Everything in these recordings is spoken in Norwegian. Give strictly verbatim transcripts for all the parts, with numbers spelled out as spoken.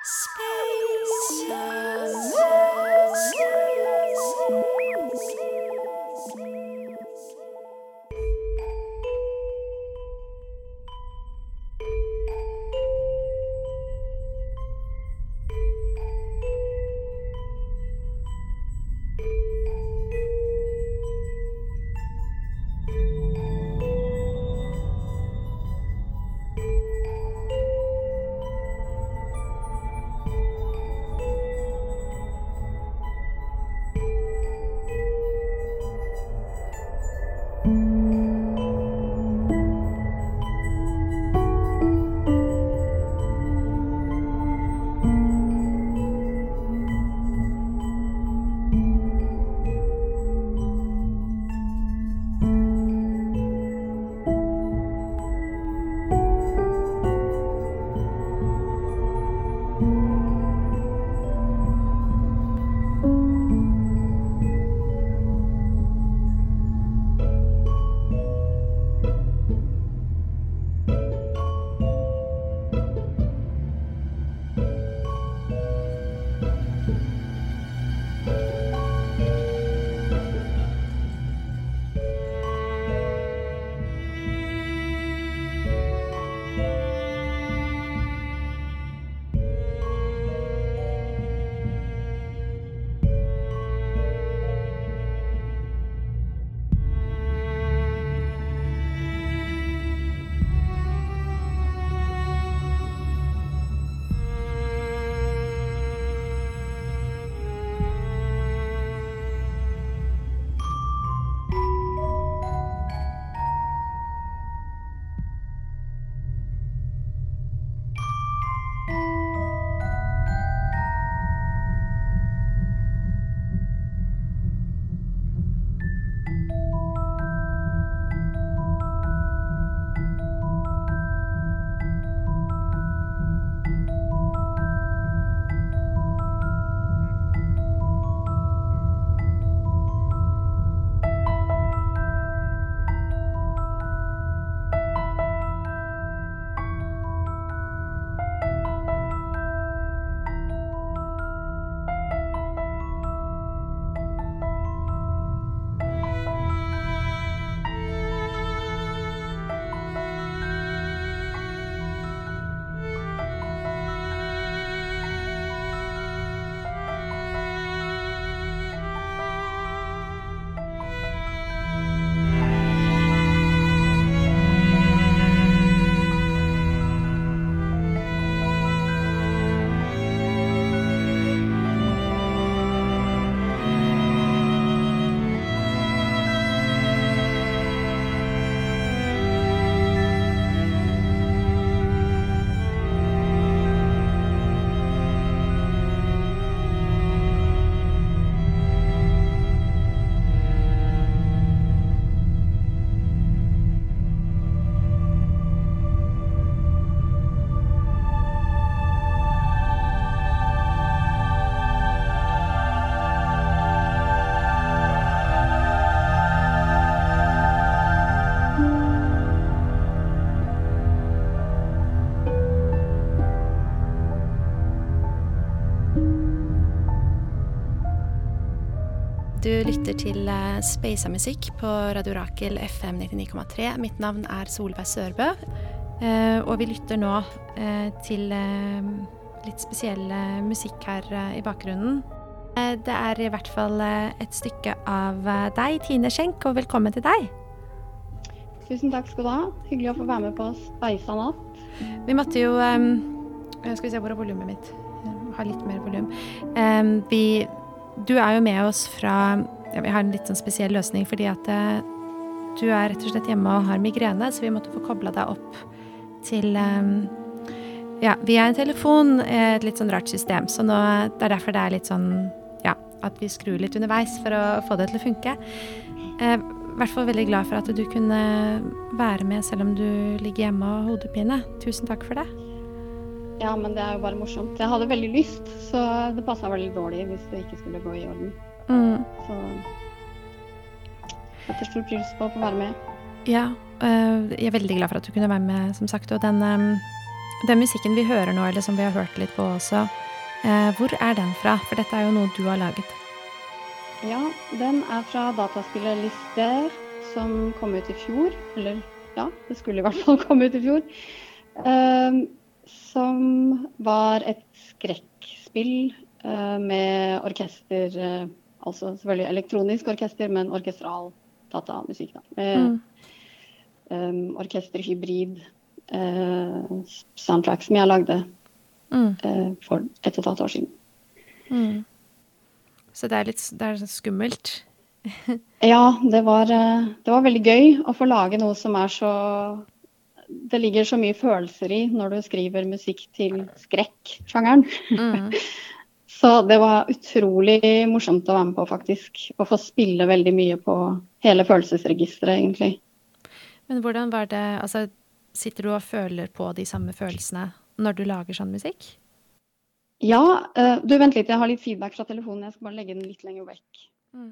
Du lytter til Speisa musikk på Radio Rakel F M nittini komma tre. Mitt navn er Solveig Sørbø, og vi lytter nå til litt spesiell musikk her i bakgrunnen. Det er i hvert fall et stykke av deg, Tine Schenk, og velkommen til deg. Tusen takk skal du ha. Hyggelig å få være med på Speisa natt. Vi måtte jo, skal vi se hvor er volumet mitt? Jeg har litt mer volum. Vi... Du er jo med oss fra, ja, vi har en litt sånn spesiell løsning, fordi at uh, du er rett og slett hjemme og har migrene, så vi måtte få koblet deg opp til, um, ja, via en telefon, et litt sånn rart system, så nå, det er derfor det er litt sånn, ja, at vi skrur litt underveis for å få det til å funke. Uh, I hvert fall veldig glad for at du kunne være med, selv om du ligger hjemme og har hodepine. Tusen takk for det. Ja, men det er jo bare morsomt. Jeg hadde veldig lyst, så det passet veldig dårlig hvis det ikke skulle gå i orden. Mm. Så jeg setter stor pris på å få være med. Ja, jeg er veldig glad for at du kunne være med, som sagt. Og den, Den musikken vi hører nå, eller som vi har hørt litt på også, eh, hvor er den fra? For dette er jo noe du har laget. Ja, den er fra dataspillet Lister, som kom ut i fjor. Eller, ja, det skulle i hvert fall komme ut i fjor. Um, som var et skrekkspill uh, med orkester, uh, altså selvfølgelig elektronisk orkester, men orkestral datamusikk da. Med mm. um, orkesterhybrid uh, soundtrack som jeg lagde mm. uh, for et og et halvt år siden. Mm. Så det er litt det er skummelt. Ja, det var, det var veldig gøy å få lage noe som er så... Det ligger så mye følelser i når du skriver musikk til skrekk-sjangeren. Mm. Så det var utrolig morsomt å være med på, faktisk. Å få spille veldig mye på hele følelsesregisteret, egentlig. Men hvordan var det... Altså, sitter du og føler på de samme følelsene når du lager sånn musikk? Ja, uh, du vent litt, jeg har litt feedback fra telefonen. Jeg skal bare legge den litt lenger vekk. Mm.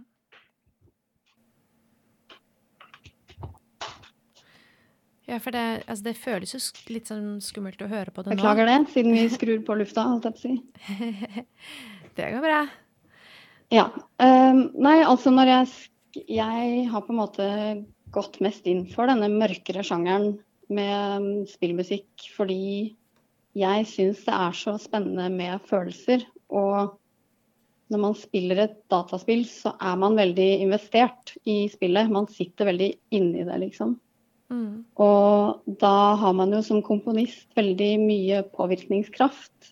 Ja, for det, altså det føles jo litt sånn skummelt å høre på det nå. Beklager det, siden vi skrur på lufta, holdt jeg på å si. Det går bra. Ja, um, nei, altså når jeg, jeg har på en måte gått mest inn for denne mørkere sjangeren med um, spillmusikk, fordi jeg synes det er så spennende med følelser, og når man spiller et dataspill, så er man veldig investert i spillet. Man sitter veldig inne i det, liksom. Mm. Og da har man jo som komponist veldig mye påvirkningskraft.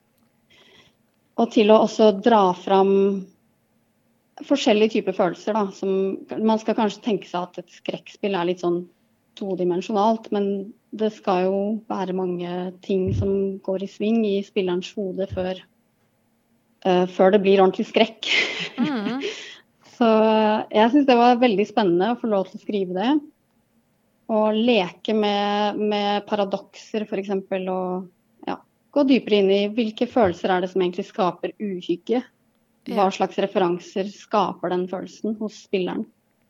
Og til å også dra fram forskjellige typer følelser, da. Som, man skal kanskje tenke seg at et skrekkspill er litt sånn todimensjonalt, men det skal jo være mange ting som går i sving i spillerens hode før, uh, før det blir ordentlig skrekk. Mm. Så jeg synes det var veldig spennende å få lov til å skrive det. Og leke med, med paradokser, for eksempel, og ja, gå dypere inn i hvilke følelser er det som egentlig skaper uhygge. Hva slags referanser skaper den følelsen hos spilleren?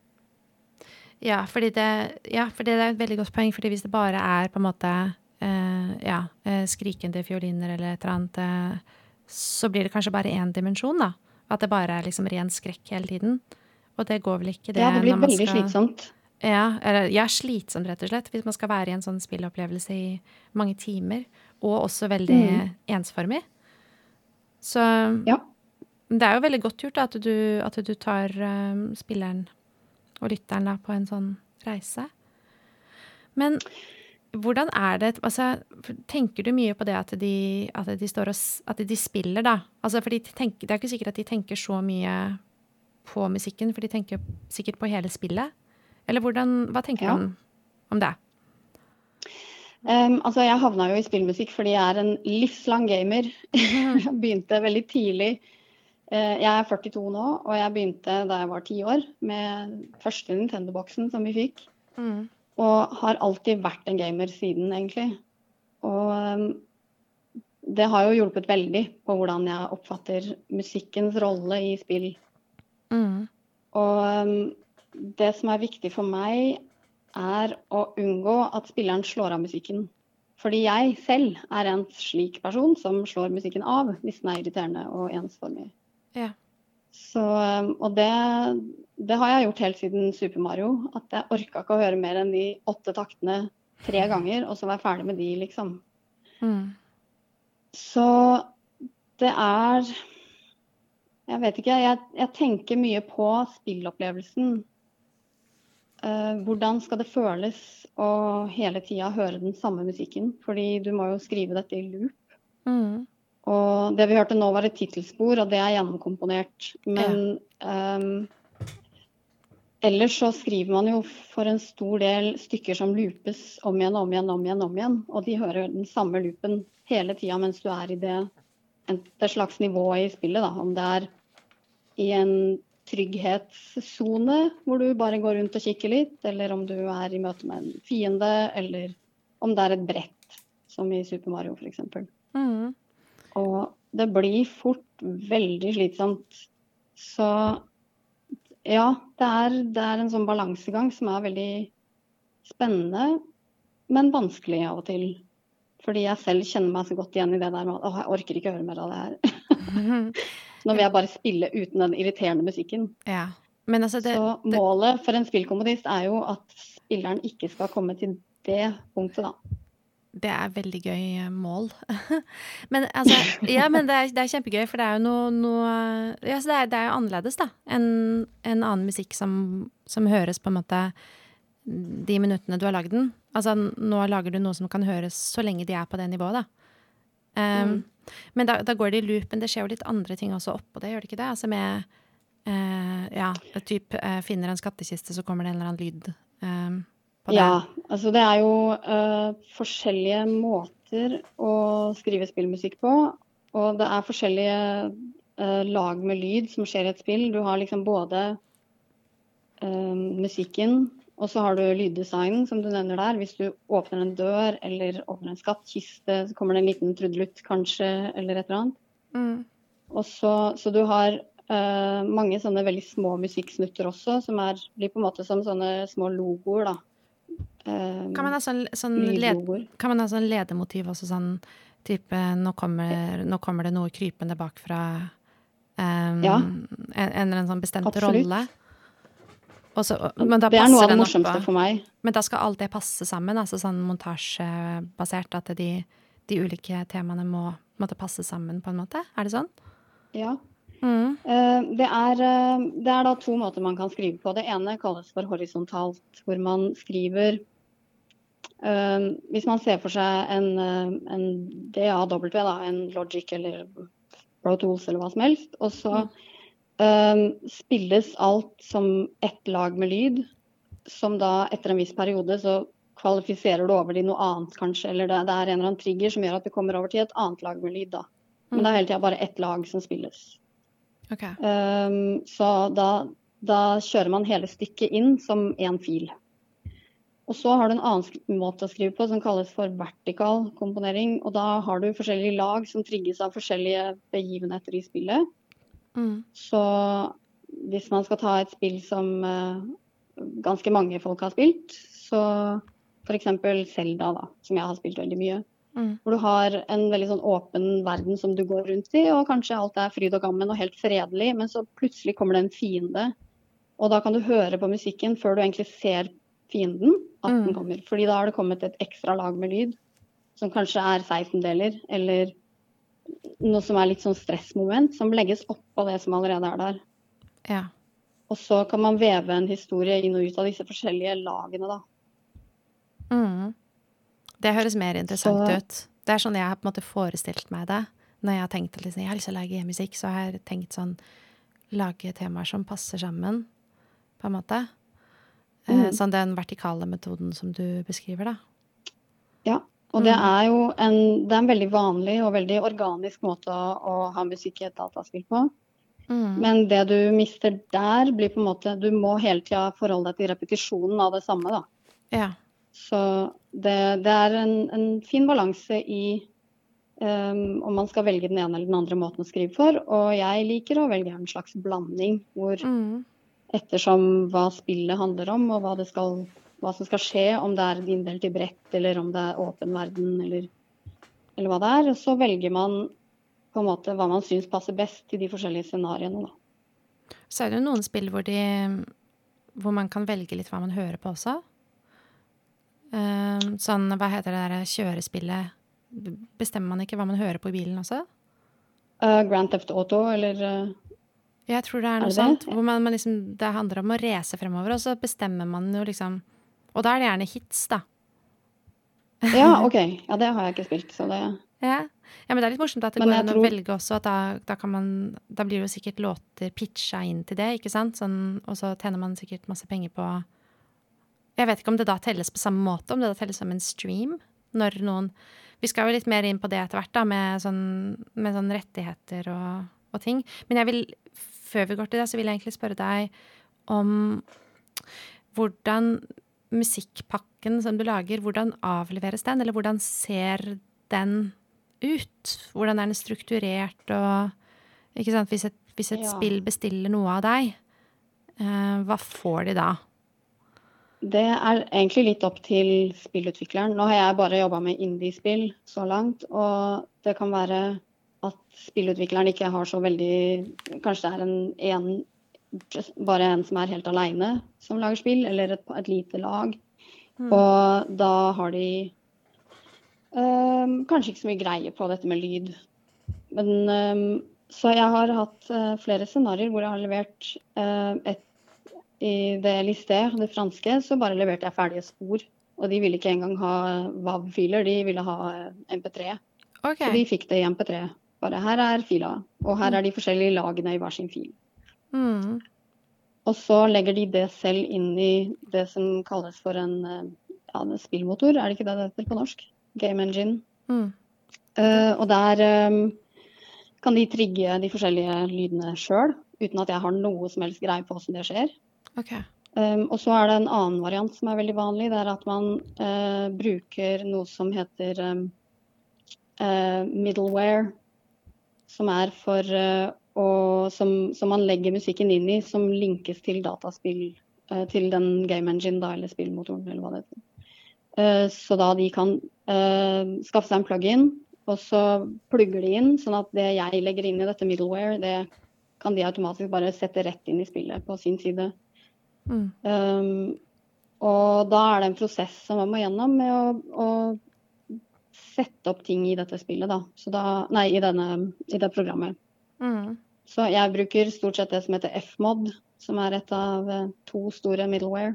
Ja, fordi det, ja, fordi det er et veldig godt poeng, fordi hvis det bare er på en måte eh, ja, skrikende fioliner eller et eller annet, eh, så blir det kanskje bare en dimensjon, da. At det bare er liksom ren skrekk hele tiden. Og det går vel ikke det. Ja, det blir veldig skal... slitsomt. Ja, eller, ja, slitsomt rett og slett, hvis man skal være i en sånn spillopplevelse i mange timer, og også veldig mm. ensformig. Så ja. Det er jo veldig godt gjort da, at, du, at du tar um, spilleren og lytteren da, på en sånn reise. Men hvordan er det, altså, tenker du mye på det at de, at de, står og, at de spiller da? Altså, for de tenker, det er ikke sikkert at de tenker så mye på musikken, for de tenker sikkert på hele spillet. Eller hvordan, hva tenker ja. du om, om det? Um, altså, jeg havna jo i spillmusikk fordi jeg er en livslang gamer. Jeg begynte veldig tidlig. Uh, jeg er førtito nå, og jeg begynte da jeg var ti år med første Nintendo-boksen som vi fikk. Mm. Og har alltid vært en gamer siden, egentlig. Og um, det har jo hjulpet veldig på hvordan jeg oppfatter musikkens rolle i spill. Mm. Og... Um, det som er viktig for meg er å unngå at spilleren slår av musikken. Fordi jeg selv er en slik person som slår musikken av hvis den er irriterende og ensformig. Ja. Så, og det, det har jeg gjort helt siden Super Mario, at jeg orket ikke å høre mer enn de åtte taktene tre ganger, og så var jeg ferdig med de, liksom. Mm. Så det er... Jeg vet ikke, jeg, jeg tenker mye på spillopplevelsen. Uh, hvordan skal det føles å hele tiden høre den samme musikken? Fordi du må jo skrive dette i loop. Mm. Og det vi hørte nå var et titelspor, og det er gjennomkomponert. Men ja. um, ellers så skriver man jo for en stor del stykker som loopes om igjen, om igjen, om igjen, om igjen. Og de hører den samme loopen hele tiden mens du er i det, det slags nivået i spillet, da. Om det er i en trygghetszone hvor du bare går rundt og kikker litt, eller om du er i møte med en fiende, eller om det er et brett, som i Super Mario for eksempel. Mm. Og det blir fort veldig slitsomt. Så ja, det er, det er en sånn balansegang som er veldig spennende, men vanskelig av og til. Fordi jeg selv kjenner meg så godt igjen i det der med at åh, jeg orker ikke høre mer av det her. Nå vil jeg bare spille uten den irriterende musikken. Ja. Men altså det, så målet for en spillkomponist er jo at spilleren ikke skal komme til det punktet da. Det er veldig gøy mål. men altså, ja, men det er, det er kjempegøy, for det er jo noe, noe ja, så det er, det er jo annerledes da, enn en annen musikk som, som høres på en måte de minuttene du har laget den. Altså, nå lager du noe som kan høres så lenge de er på det nivået da. Um, mm. Men da, da går det i loop, men det skjer jo litt andre ting også oppå det, gjør det ikke det? Altså med, uh, ja, typ uh, finner en skattekiste, så kommer det en eller annen lyd um, Ja, altså det er jo uh, forskjellige måter å skrive spillmusikk på, og det er forskjellige uh, lag med lyd som skjer i et spill. Du har liksom både uh, musikken, og så har du lyddesignen som du nevner der. Hvis du åpner en dør eller åpner en skattkiste, så kommer det en liten trudelutt kanskje, eller et eller annet. Mm. Og så, så du har uh, mange sånne veldig små musikksnutter også, som er, blir på en måte som sånne små logoer da. Um, kan man ha sånn, sånn, led, kan man ha sånn ledemotiv også, sånn type nå kommer, nå kommer det noe krypende bakfra um, ja. en, en eller annen sånn bestemt Absolutt. rolle. Også, men da det er noe av det morsomste opp, for meg. Men da skal alt det passe sammen, altså sånn montasjebasert, at de, de ulike temaene må måtte passe sammen på en måte, er det sånn? Ja. Mm. Uh, det, er, uh, det er da to måter man kan skrive på. Det ene kalles for horisontalt, hvor man skriver uh, hvis man ser for seg en, uh, en D A W, da, en Logic eller Pro Tools eller hva som helst, og så uh, spilles alt som ett lag med lyd, som da etter en viss periode så kvalifiserer du over til noe annet kanskje, eller det, det er en eller annen trigger som gjør at du kommer over til et annet lag med lyd da. Men det er hele tiden bare ett lag som spilles. Okay. Um, så da, da kjører man hele stykket inn som en fil. Og så har du en annen måte å skrive på som kalles for vertikal komponering, og da har du forskjellige lag som trigges av forskjellige begivenheter i spillet. Mm. Så hvis man skal ta et spill som uh, ganske mange folk har spilt, så for eksempel Zelda da, som jeg har spilt veldig mye, Mm. hvor du har en veldig sånn åpen verden som du går rundt i, og kanskje alt er fryd og gammen og helt fredelig, men så plutselig kommer det en fiende, og da kan du høre på musikken før du egentlig ser fienden at den kommer, mm. fordi da har det kommet et ekstra lag med lyd, som kanskje er seksten-deler, eller noe som er litt sånn stressmoment, som legges opp på det som allerede er der. Ja. Og så kan man veve en historie inn og ut av disse forskjellige lagene da. Mhm. Det høres mer interessant så, ut. Det er sånn jeg har på en måte forestilt meg det. Når jeg har tenkt at liksom, jeg har lyst til å lage musikk, så har jeg tenkt sånn, lage temaer som passer sammen, på en måte. Mm. Eh, sånn den vertikale metoden som du beskriver da. Ja, og det er jo en, det er en veldig vanlig og veldig organisk måte å, å ha musikk i et dataspill på. Mm. Men det du mister der blir på en måte, du må hele tiden forholde deg til repetisjonen av det samme da. Ja. Så det, det er en, en fin balanse i um, om man skal velge den ene eller den andre måten å skrive for, og jeg liker å velge en slags blanding hvor mm. ettersom hva spillet handler om og hva, det skal, hva som skal skje, om det er inndelt i brett eller om det er åpen verden eller, eller hva det er, så velger man på en måte hva man synes passer best til de forskjellige scenariene da. Så er det noen spill hvor, de, hvor man kan velge litt hva man hører på også? Um, sånn, hva heter det der kjørespillet? Bestemmer man ikke hva man hører på i bilen også? Uh, Grand Theft Auto, eller... Uh, jeg tror det er noe er det sånt, hvor man, man liksom, det handler om å rese fremover, og så bestemmer man jo liksom... Og da er det gjerne hits, da. Ja, ok. Ja, det har jeg ikke spilt, så det... Ja, ja men det er litt morsomt at det men går an tror... å velge også, at da, da kan man... Da blir det jo sikkert låter pitcha inn til det, ikke sant? Sånn, og så tjener man sikkert masse penger på... Jeg vet ikke om det da telles på samme måte, om det da telles som en stream, når noen... Vi skal jo litt mer inn på det etter hvert da, med sånn, med sånn rettigheter og, og ting. Men jeg vil, før vi går til det, så vil jeg egentlig spørre deg om hvordan musikkpakken som du lager, hvordan avleveres den, eller hvordan ser den ut? Hvordan er den strukturert, og ikke sant, hvis et, hvis et ja. spill bestiller noe av deg, eh, hva får de da? Det er egentlig litt opp til spillutvikleren. Nå har jeg bare jobbet med indie-spill så langt, og det kan være at spillutvikleren ikke har så veldig, kanskje det er en, en bare en som er helt alene som lager spill, eller et, et lite lag. Mm. Og da har de um, kanskje ikke så mye greie på dette med lyd. Men, um, så jeg har hatt uh, flere scenarier hvor jeg har levert uh, et I det listet, det franske, så bare leverte jeg ferdige spor. Og de ville ikke engang ha W A V-filer, de ville ha M P tre. Okay. Så de fikk det i M P tre. Bare her er fila, og her er de forskjellige lagene i hver sin fil. Mm. Og så legger de det selv inn i det som kalles for en, ja, en spillmotor, er det ikke det det heter på norsk? Game engine. Mm. Uh, og der um, kan de trigge de forskjellige lydene selv, uten at jeg har noe som helst greie på hvordan det skjer. Okay. Um, og så er det en annen variant som er veldig vanlig, det er at man uh, bruker noe som heter um, uh, middleware, som er for uh, å, som, som man legger musikken inn i, som linkes til dataspill, uh, til den game engine da, eller spillmotoren, eller hva det heter. Uh, så da de kan uh, skaffe seg en plugin, og så plugger de inn, sånn at det jeg legger inn i dette middleware, det kan de automatisk bare sette rett inn i spillet på sin side. Mm. Um, og da er det en prosess som man må gjennom med å, å sette opp ting i dette spillet da. Så da, nei, i, denne, i det programmet. Mm. Så jeg bruker stort sett det som heter F-mod, som er et av to store middleware.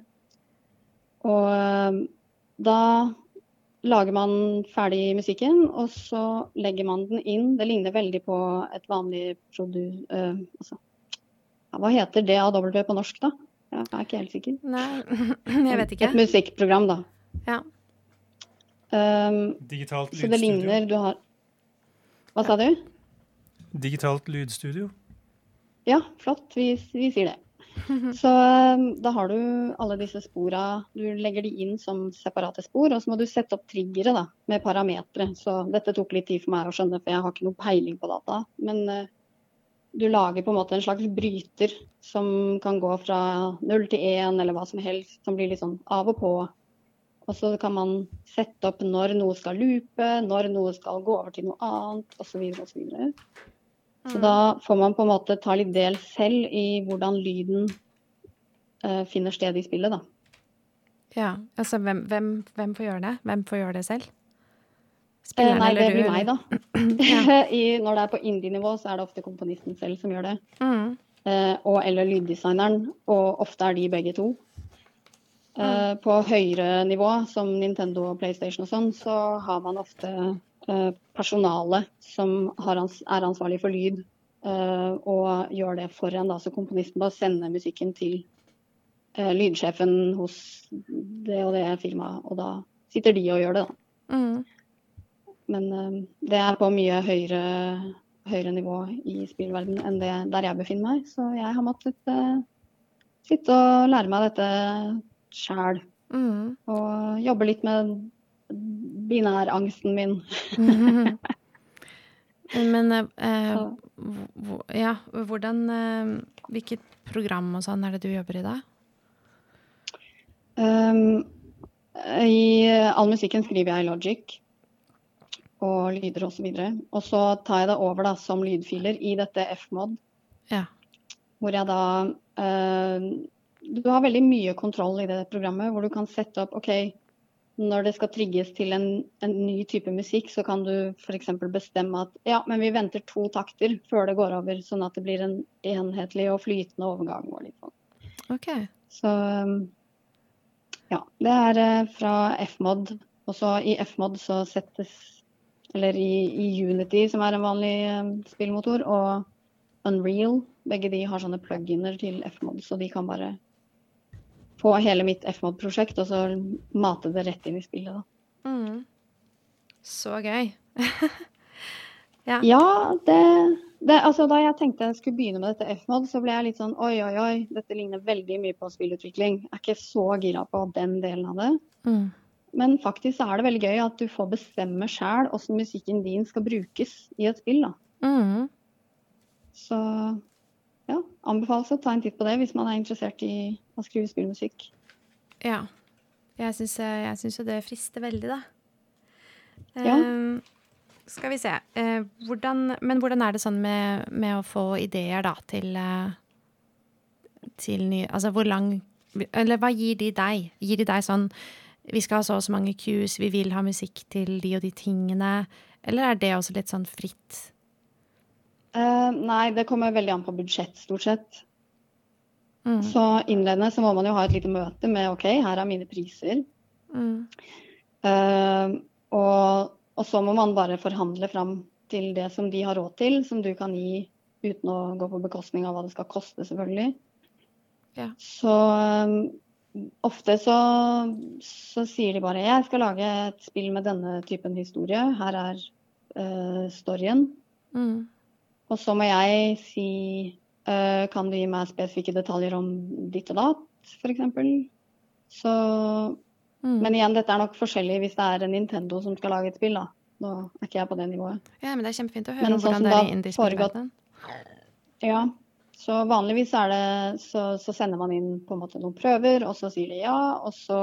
Og um, da lager man ferdig musikken, og så legger man den inn. Det ligner veldig på et vanlig produ... Uh, altså, ja, hva heter det A W på norsk da? Jeg er ikke helt sikker. Nei, jeg vet ikke. Et musikkprogram da. Ja. Um, Digitalt lydstudio. Så det ligner, du har... Hva sa du? Digitalt lydstudio. Ja, flott, vi, vi sier det. Så um, da har du alle disse spora, du legger de inn som separate spor, og så må du sette opp triggere da, med parametre. Så dette tok litt tid for meg å skjønne, for jeg har ikke noe peiling på data. Men uh, du lager på en måte en slags bryter som kan gå fra null til én, eller hva som helst, som blir litt sånn av og på. Og så kan man sette opp når noe skal loope, når noe skal gå over til noe annet, og så videre, og så videre. Så da får man på en måte ta litt del selv i hvordan lyden uh, finner sted i spillet, da. Ja, altså hvem, hvem, hvem får gjøre det? Hvem får gjøre det selv? Spilleren, eh, nei, det blir meg, da. Ja. I, når det er på indie-nivå, så er det ofte komponisten selv som gjør det. Mm. Uh, og eller lyddesigneren, og ofte er de begge to. Uh, mm. På høyere nivå, som Nintendo og PlayStation og sånn, så har man ofte uh, personale som har ans- er ansvarlig for lyd, uh, og gjør det for en, da, så komponisten bare sender musikken til uh, lydsjefen hos det og det firmaet, og da sitter de og gjør det, da. Mm. Men uh, det er på mye høyere, høyere nivå i spillverden enn det der jeg befinner meg, så jeg har måttet uh, sitte og lære meg dette selv, mm. og jobbe litt med binærangsten min. mm. Men uh, h- ja, hvordan, uh, hvilket program og sånn er det du jobber i da? Um, I all musikken skriver jeg i Logic, og lyder og så videre. Og så tar jeg det over da, som lydfiler i dette F-mod, Ja. hvor jeg da, uh, du har veldig mye kontroll i det programmet, hvor du kan sette opp, ok, når det skal trigges til en, en ny type musikk, så kan du for eksempel bestemme at, ja, men vi venter to takter før det går over, sånn at det blir en enhetlig og flytende overgang. Og litt sånn. Ok. Så um, ja, det er uh, fra F-mod, og så i F-mod så settes, eller i, i Unity, som er en vanlig um, spillmotor, og Unreal, begge de har sånne pluginer til F-mod, så de kan bare få hele mitt F-mod-prosjekt, og så mate det rett inn i spillet da. Mm. Så gøy. ja. Ja, det, det, altså da jeg tenkte jeg skulle begynne med dette F-mod, så ble jeg litt sånn, oi, oi, oi, dette ligner veldig mye på spillutvikling. Jeg er ikke så gira på den delen av det. Mm. Men faktisk så er det veldig gøy at du får bestemme selv hvordan musikken din skal brukes i et spill da. Mm. Så ja, anbefales å ta en titt på det hvis man er interessert i å skrive spillmusikk. Ja, Jeg syns, jeg syns jo det frister veldig, da. Ja. Um, skal vi se. Uh, hvordan, men hvordan er det sånn med, med å få ideer, da, til, uh, til ny... Altså, hvor lang... Eller hva gir de deg? Gir de deg sånn vi skal ha så og så mange cues, vi vil ha musikk til de og de tingene? Eller er det også litt sånn fritt? Uh, nei, det kommer veldig an på budsjett, stort sett. Mm. Så innledende så må man jo ha et lite møte med ok, her er mine priser. Mm. Uh, og, og så må man bare forhandle fram til det som de har råd til, som du kan gi uten å gå på bekostning av hva det skal koste, selvfølgelig. Ja. Så um, ofte så, så sier de bare jeg skal lage et spill med denne typen historie. Her er uh, storyen. Mm. Og så må jeg si Uh, kan du gi meg spesifikke detaljer om ditt og datt, for eksempel? Så, mm. Men igjen, dette er nok forskjellig hvis det er en Nintendo som skal lage et spill, da. Nå er ikke jeg på det nivået. Ja, men det er kjempefint å høre om hvordan det er i indie-spillverdenen. Ja, så vanligvis er det, så, så sender man inn på en måte noen prøver, og så sier de ja, og så,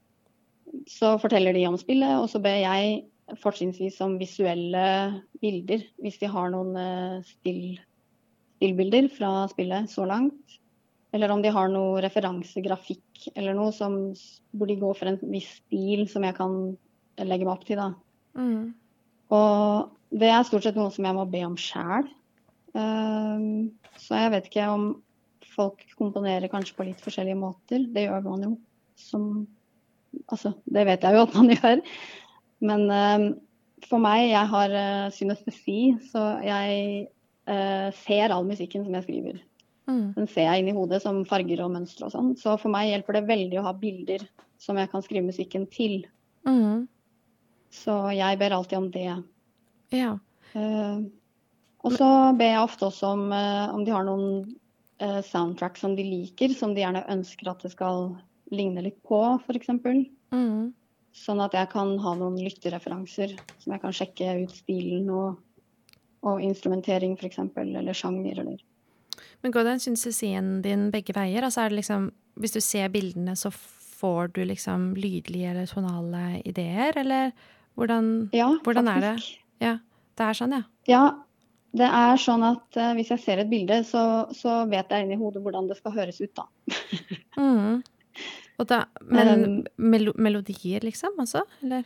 så forteller de om spillet, og så ber jeg fortrinnsvis om visuelle bilder, hvis de har noen uh, still stillbilder fra spillet så langt, eller om de har noe referansegrafikk eller noe som, hvor de går for en viss stil som jeg kan legge meg opp til, da. Mm. Og det er stort sett noe som jeg må be om selv. Um, så jeg vet ikke om folk komponerer kanskje på litt forskjellige måter. Det gjør man jo. Som, altså, det vet jeg jo at man gjør. Men um, for meg, jeg har uh, synestesi, så jeg Uh, ser all musikken som jeg skriver. Mm. Den ser jeg inn i hodet som farger og mønstre og sånn. Så for meg hjelper det veldig å ha bilder som jeg kan skrive musikken til. Mm. Så jeg ber alltid om det. Ja. Uh, og så ber jeg ofte også om, uh, om de har noen uh, soundtrack som de liker, som de gjerne ønsker at det skal ligne litt på, for eksempel. Mm. Sånn at jeg kan ha noen lyttereferanser som jeg kan sjekke ut stilen og og instrumentering for eksempel, eller sjanger, eller... Men går den synsesien din begge veier? Altså er det liksom, hvis du ser bildene, så får du liksom lydlige eller tonale ideer, eller hvordan, ja, hvordan er det? Ja, det er sånn, ja. Ja, det er sånn at uh, hvis jeg ser et bilde, så, så vet jeg inn i hodet hvordan det skal høres ut, da. mm. Og da, men um, melo melodier liksom, også, eller?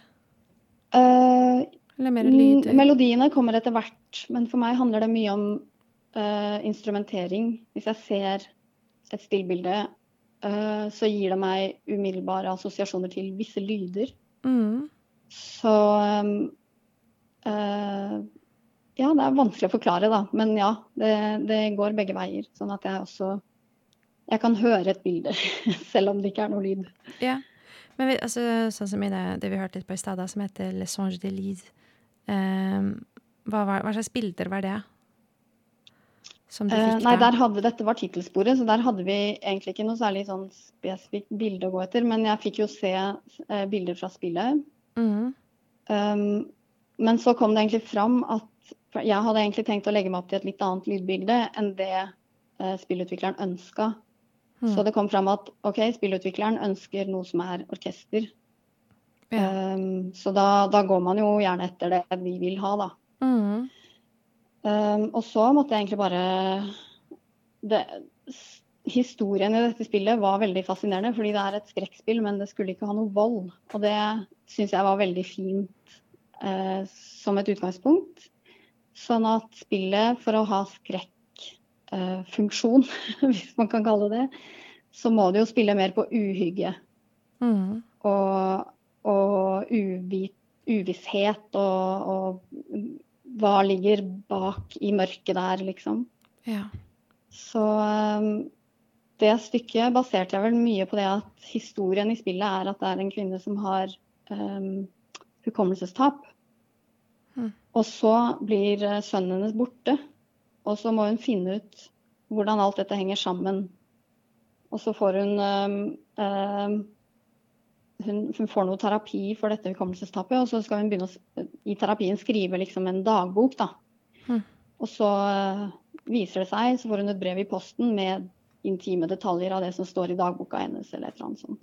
Uh, Eller mer lyder? Melodiene kommer etter hvert, men for meg handler det mye om uh, instrumentering. Hvis jeg ser et stillbilde, uh, så gir det meg umiddelbare assosiasjoner til visse lyder. Mm. Så um, uh, ja, det er vanskelig å forklare, da. Men ja, det, det går begge veier. Sånn at jeg også jeg kan høre et bilde, selv om det ikke er noe lyd. Ja, men vi, altså, sånn som i det, det vi hørte litt på i stedet, som heter Les Songes de Lise. Um, hva, var, hva slags bilder var det som du fikk uh, nei, der hadde, dette var titelsporet, så der hadde vi egentlig ikke noe særlig sånn spesifikt bilde å gå etter, men jeg fikk jo se uh, bilder fra spillet. Mm. Um, men så kom det egentlig fram at jeg hadde egentlig tenkt å legge meg opp til et litt annet lydbilde enn det uh, spillutvikleren ønsket. Mm. Så det kom fram at ok, spillutvikleren ønsker noe som er orkester. Ja. Um, så da, da går man jo gjerne etter det vi vil ha, da. Mm. Um, og så måtte jeg egentlig bare det, historien i dette spillet var veldig fascinerende, fordi det er et skrekkspill, men det skulle ikke ha noe vold. Og det synes jeg var veldig fint uh, som et utgangspunkt. Sånn at spillet, for å ha skrekkfunksjon, uh, hvis man kan kalle det, så må det jo spille mer på uhygge. Mm. Og og uvit, uvisshet og, og hva ligger bak i mørket der, liksom. Ja. Så um, det stykket baserte jeg vel mye på det at historien i spillet er at det er en kvinne som har um, hukommelsestap. Mm. Og så blir sønnen hennes borte, og så må hun finne ut hvordan alt dette henger sammen. Og så får hun um, um, Hun, hun får noe terapi for dette hukommelsestapet, og så skal hun begynne å, i terapien skrive liksom en dagbok, da. Mm. Og så uh, viser det seg, så får hun et brev i posten med intime detaljer av det som står i dagboka hennes, eller et eller annet sånt.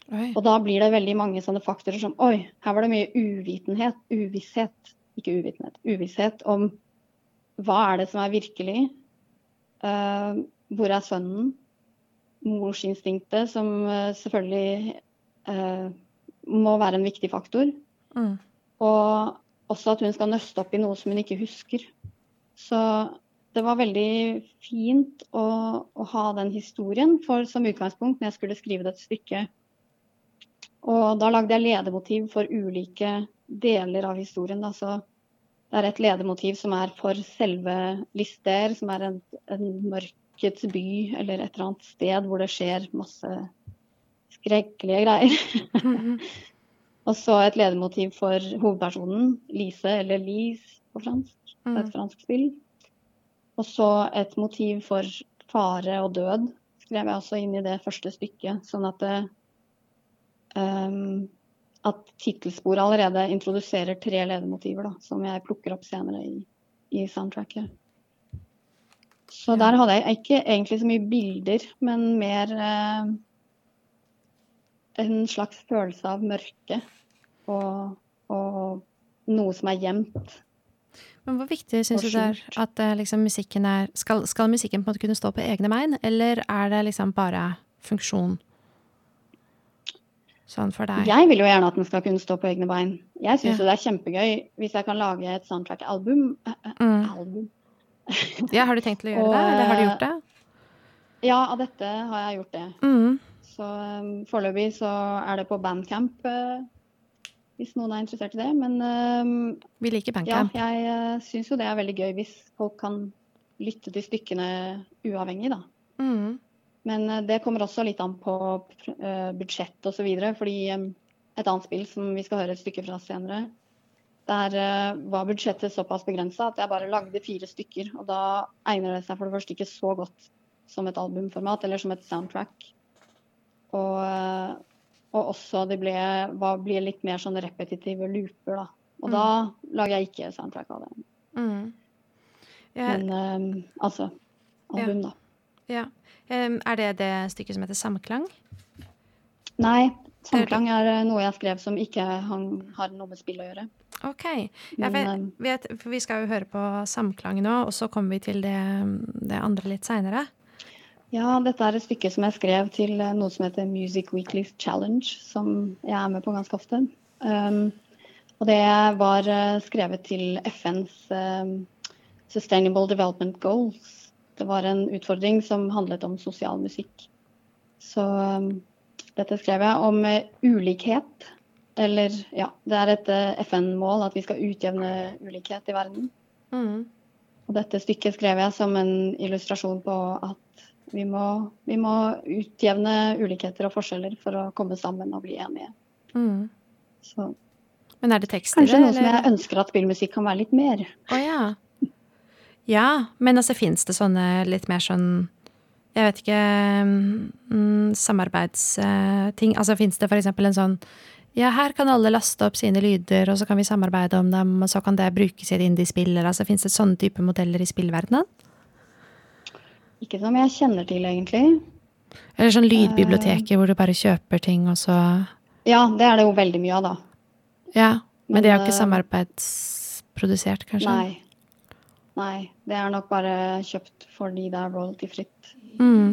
Oi. Og da blir det veldig mange sånne faktorer som, oi, her var det mye uvitenhet, uvisshet, ikke uvitenhet, uvisshet om hva er det som er virkelig, uh, hvor er sønnen, morsinstinktet som uh, selvfølgelig uh, må være en viktig faktor, mm. og også at hun skal nøste opp i noe som hun ikke husker. Så det var veldig fint å, å ha den historien for, som utgangspunkt når jeg skulle skrive det et stykke. Og da lagde jeg ledemotiv for ulike deler av historien. Da. Så det er et ledemotiv som er for selve Lister, som er en, en mørkets by, eller et eller annet sted hvor det skjer masse skrekkelige greier. Mm-hmm. Og så et ledemotiv for hovedpersonen, Lise, eller Lise på fransk. Det er et fransk spill. Og så et motiv for fare og død, skrev jeg også inn i det første stykket, sånn at det Um, at titelsporet allerede introduserer tre ledemotiver da, som jeg plukker opp senere i, i soundtracket. Så ja. Der hadde jeg ikke egentlig så mye bilder, men mer uh, en slags følelse av mørke og, og noe som er gjemt. Men hvor viktig synes du det er at uh, liksom, musikken er skal, skal musikken på en måte kunne stå på egne bein, eller er det liksom bare funksjon? Sånn for deg. Jeg vil jo gjerne at den skal kunne stå på egne bein. Jeg synes ja. jo det er kjempegøy hvis jeg kan lage et soundtrack-album. Mm. Album. Ja, har du tenkt til å gjøre og, det, eller har du gjort det? Ja, av dette har jeg gjort det. Mm. Så um, foreløpig så er det på Bandcamp, uh, hvis noen er interessert i det. Men um, vi liker Bandcamp. Ja, jeg uh, synes jo det er veldig gøy hvis folk kan lytte til stykkene uavhengig, da. Mm. Men det kommer også litt an på uh, budsjett og så videre, fordi um, et annet spill som vi skal høre et stykke fra senere, der uh, var budsjettet såpass begrenset at jeg bare lagde fire stykker, og da egner det seg for det første ikke så godt som et albumformat, eller som et soundtrack. Og, uh, og også det ble, var, ble litt mer sånn repetitive looper, da. Og mm. da lager jeg ikke soundtrack av det. Mm. Yeah. Men um, altså, album yeah. da. Ja. Um, er det det stykket som heter Samklang? Nei, Samklang er noe jeg skrev som ikke han, har noe med spill å gjøre. Ok, ja, for, vet, for vi skal jo høre på Samklang nå, og så kommer vi til det, det andre litt senere. Ja, dette er et stykke som jeg skrev til noe som heter Music Weekly Challenge, som jeg er med på ganske ofte. Um, og det var skrevet til F N's um, Sustainable Development Goals. Det var en utfordring som handlet om sosial musikk. Så um, dette skrev jeg om uh, ulikhet. Eller, ja, det er et uh, F N-mål at vi skal utjevne ulikhet i verden. Mm. Og dette stykket skrev jeg som en illustrasjon på at vi må, vi må utjevne ulikheter og forskjeller for å komme sammen og bli enige. Mm. Så, men er det tekster? Kanskje noe eller? Som jeg ønsker at spillmusikk kan være litt mer. Å ja. Ja, men altså finnes det sånne litt mer sånn, jeg vet ikke, mm, samarbeidsting. Altså finnes det for eksempel en sånn, ja, her kan alle laste opp sine lyder, og så kan vi samarbeide om dem, og så kan det brukes i et indie-spill. Altså finnes det sånne type modeller i spillverdenen? Ikke som jeg kjenner til, egentlig. Eller sånn lydbiblioteker uh, hvor du bare kjøper ting, og så... Ja, det er det jo veldig mye av, da. Ja, men, men det er jo ikke samarbeidsprodusert, kanskje? Nei. Nei, det er nok bare kjøpt fordi det er royalty-fritt. Mm.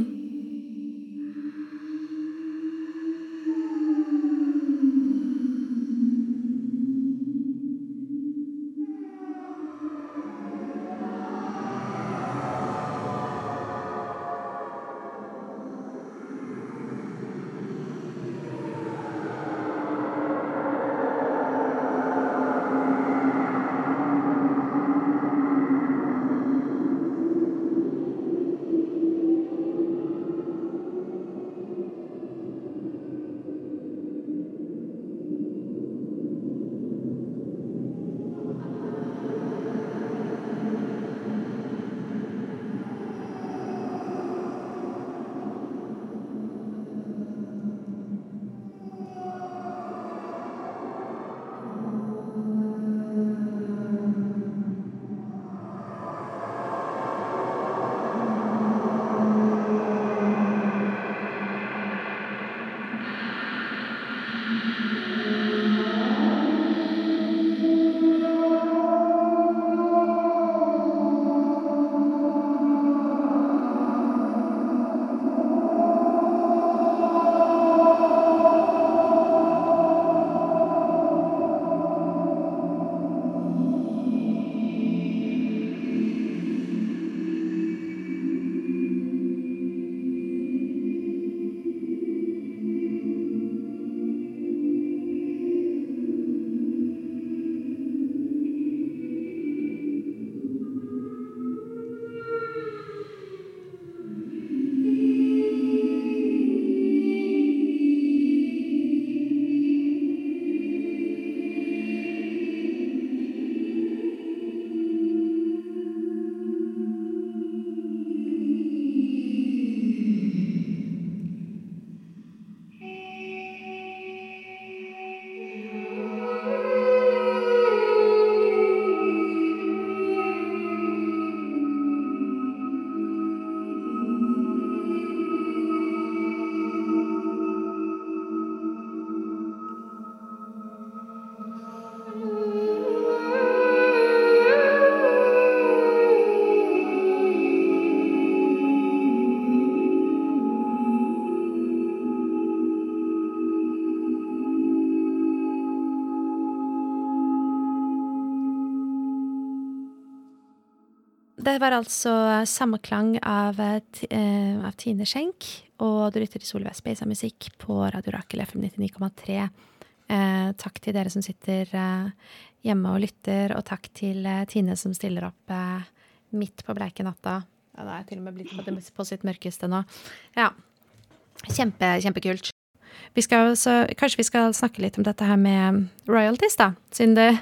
det var altså Sammenklang av, uh, av Tine Schenk, og du lytter til Solveig Speisa musikk på Radio Rakel F M nittini komma tre. Uh, takk til dere som sitter uh, hjemme og lytter, og takk til uh, Tine som stiller opp uh, midt på bleike natta. Ja, det er til og med blitt på, det, på sitt mørkeste nå. Ja, kjempe, kjempekult. Vi skal også, kanskje vi skal snakke litt om dette her med royalties da, siden det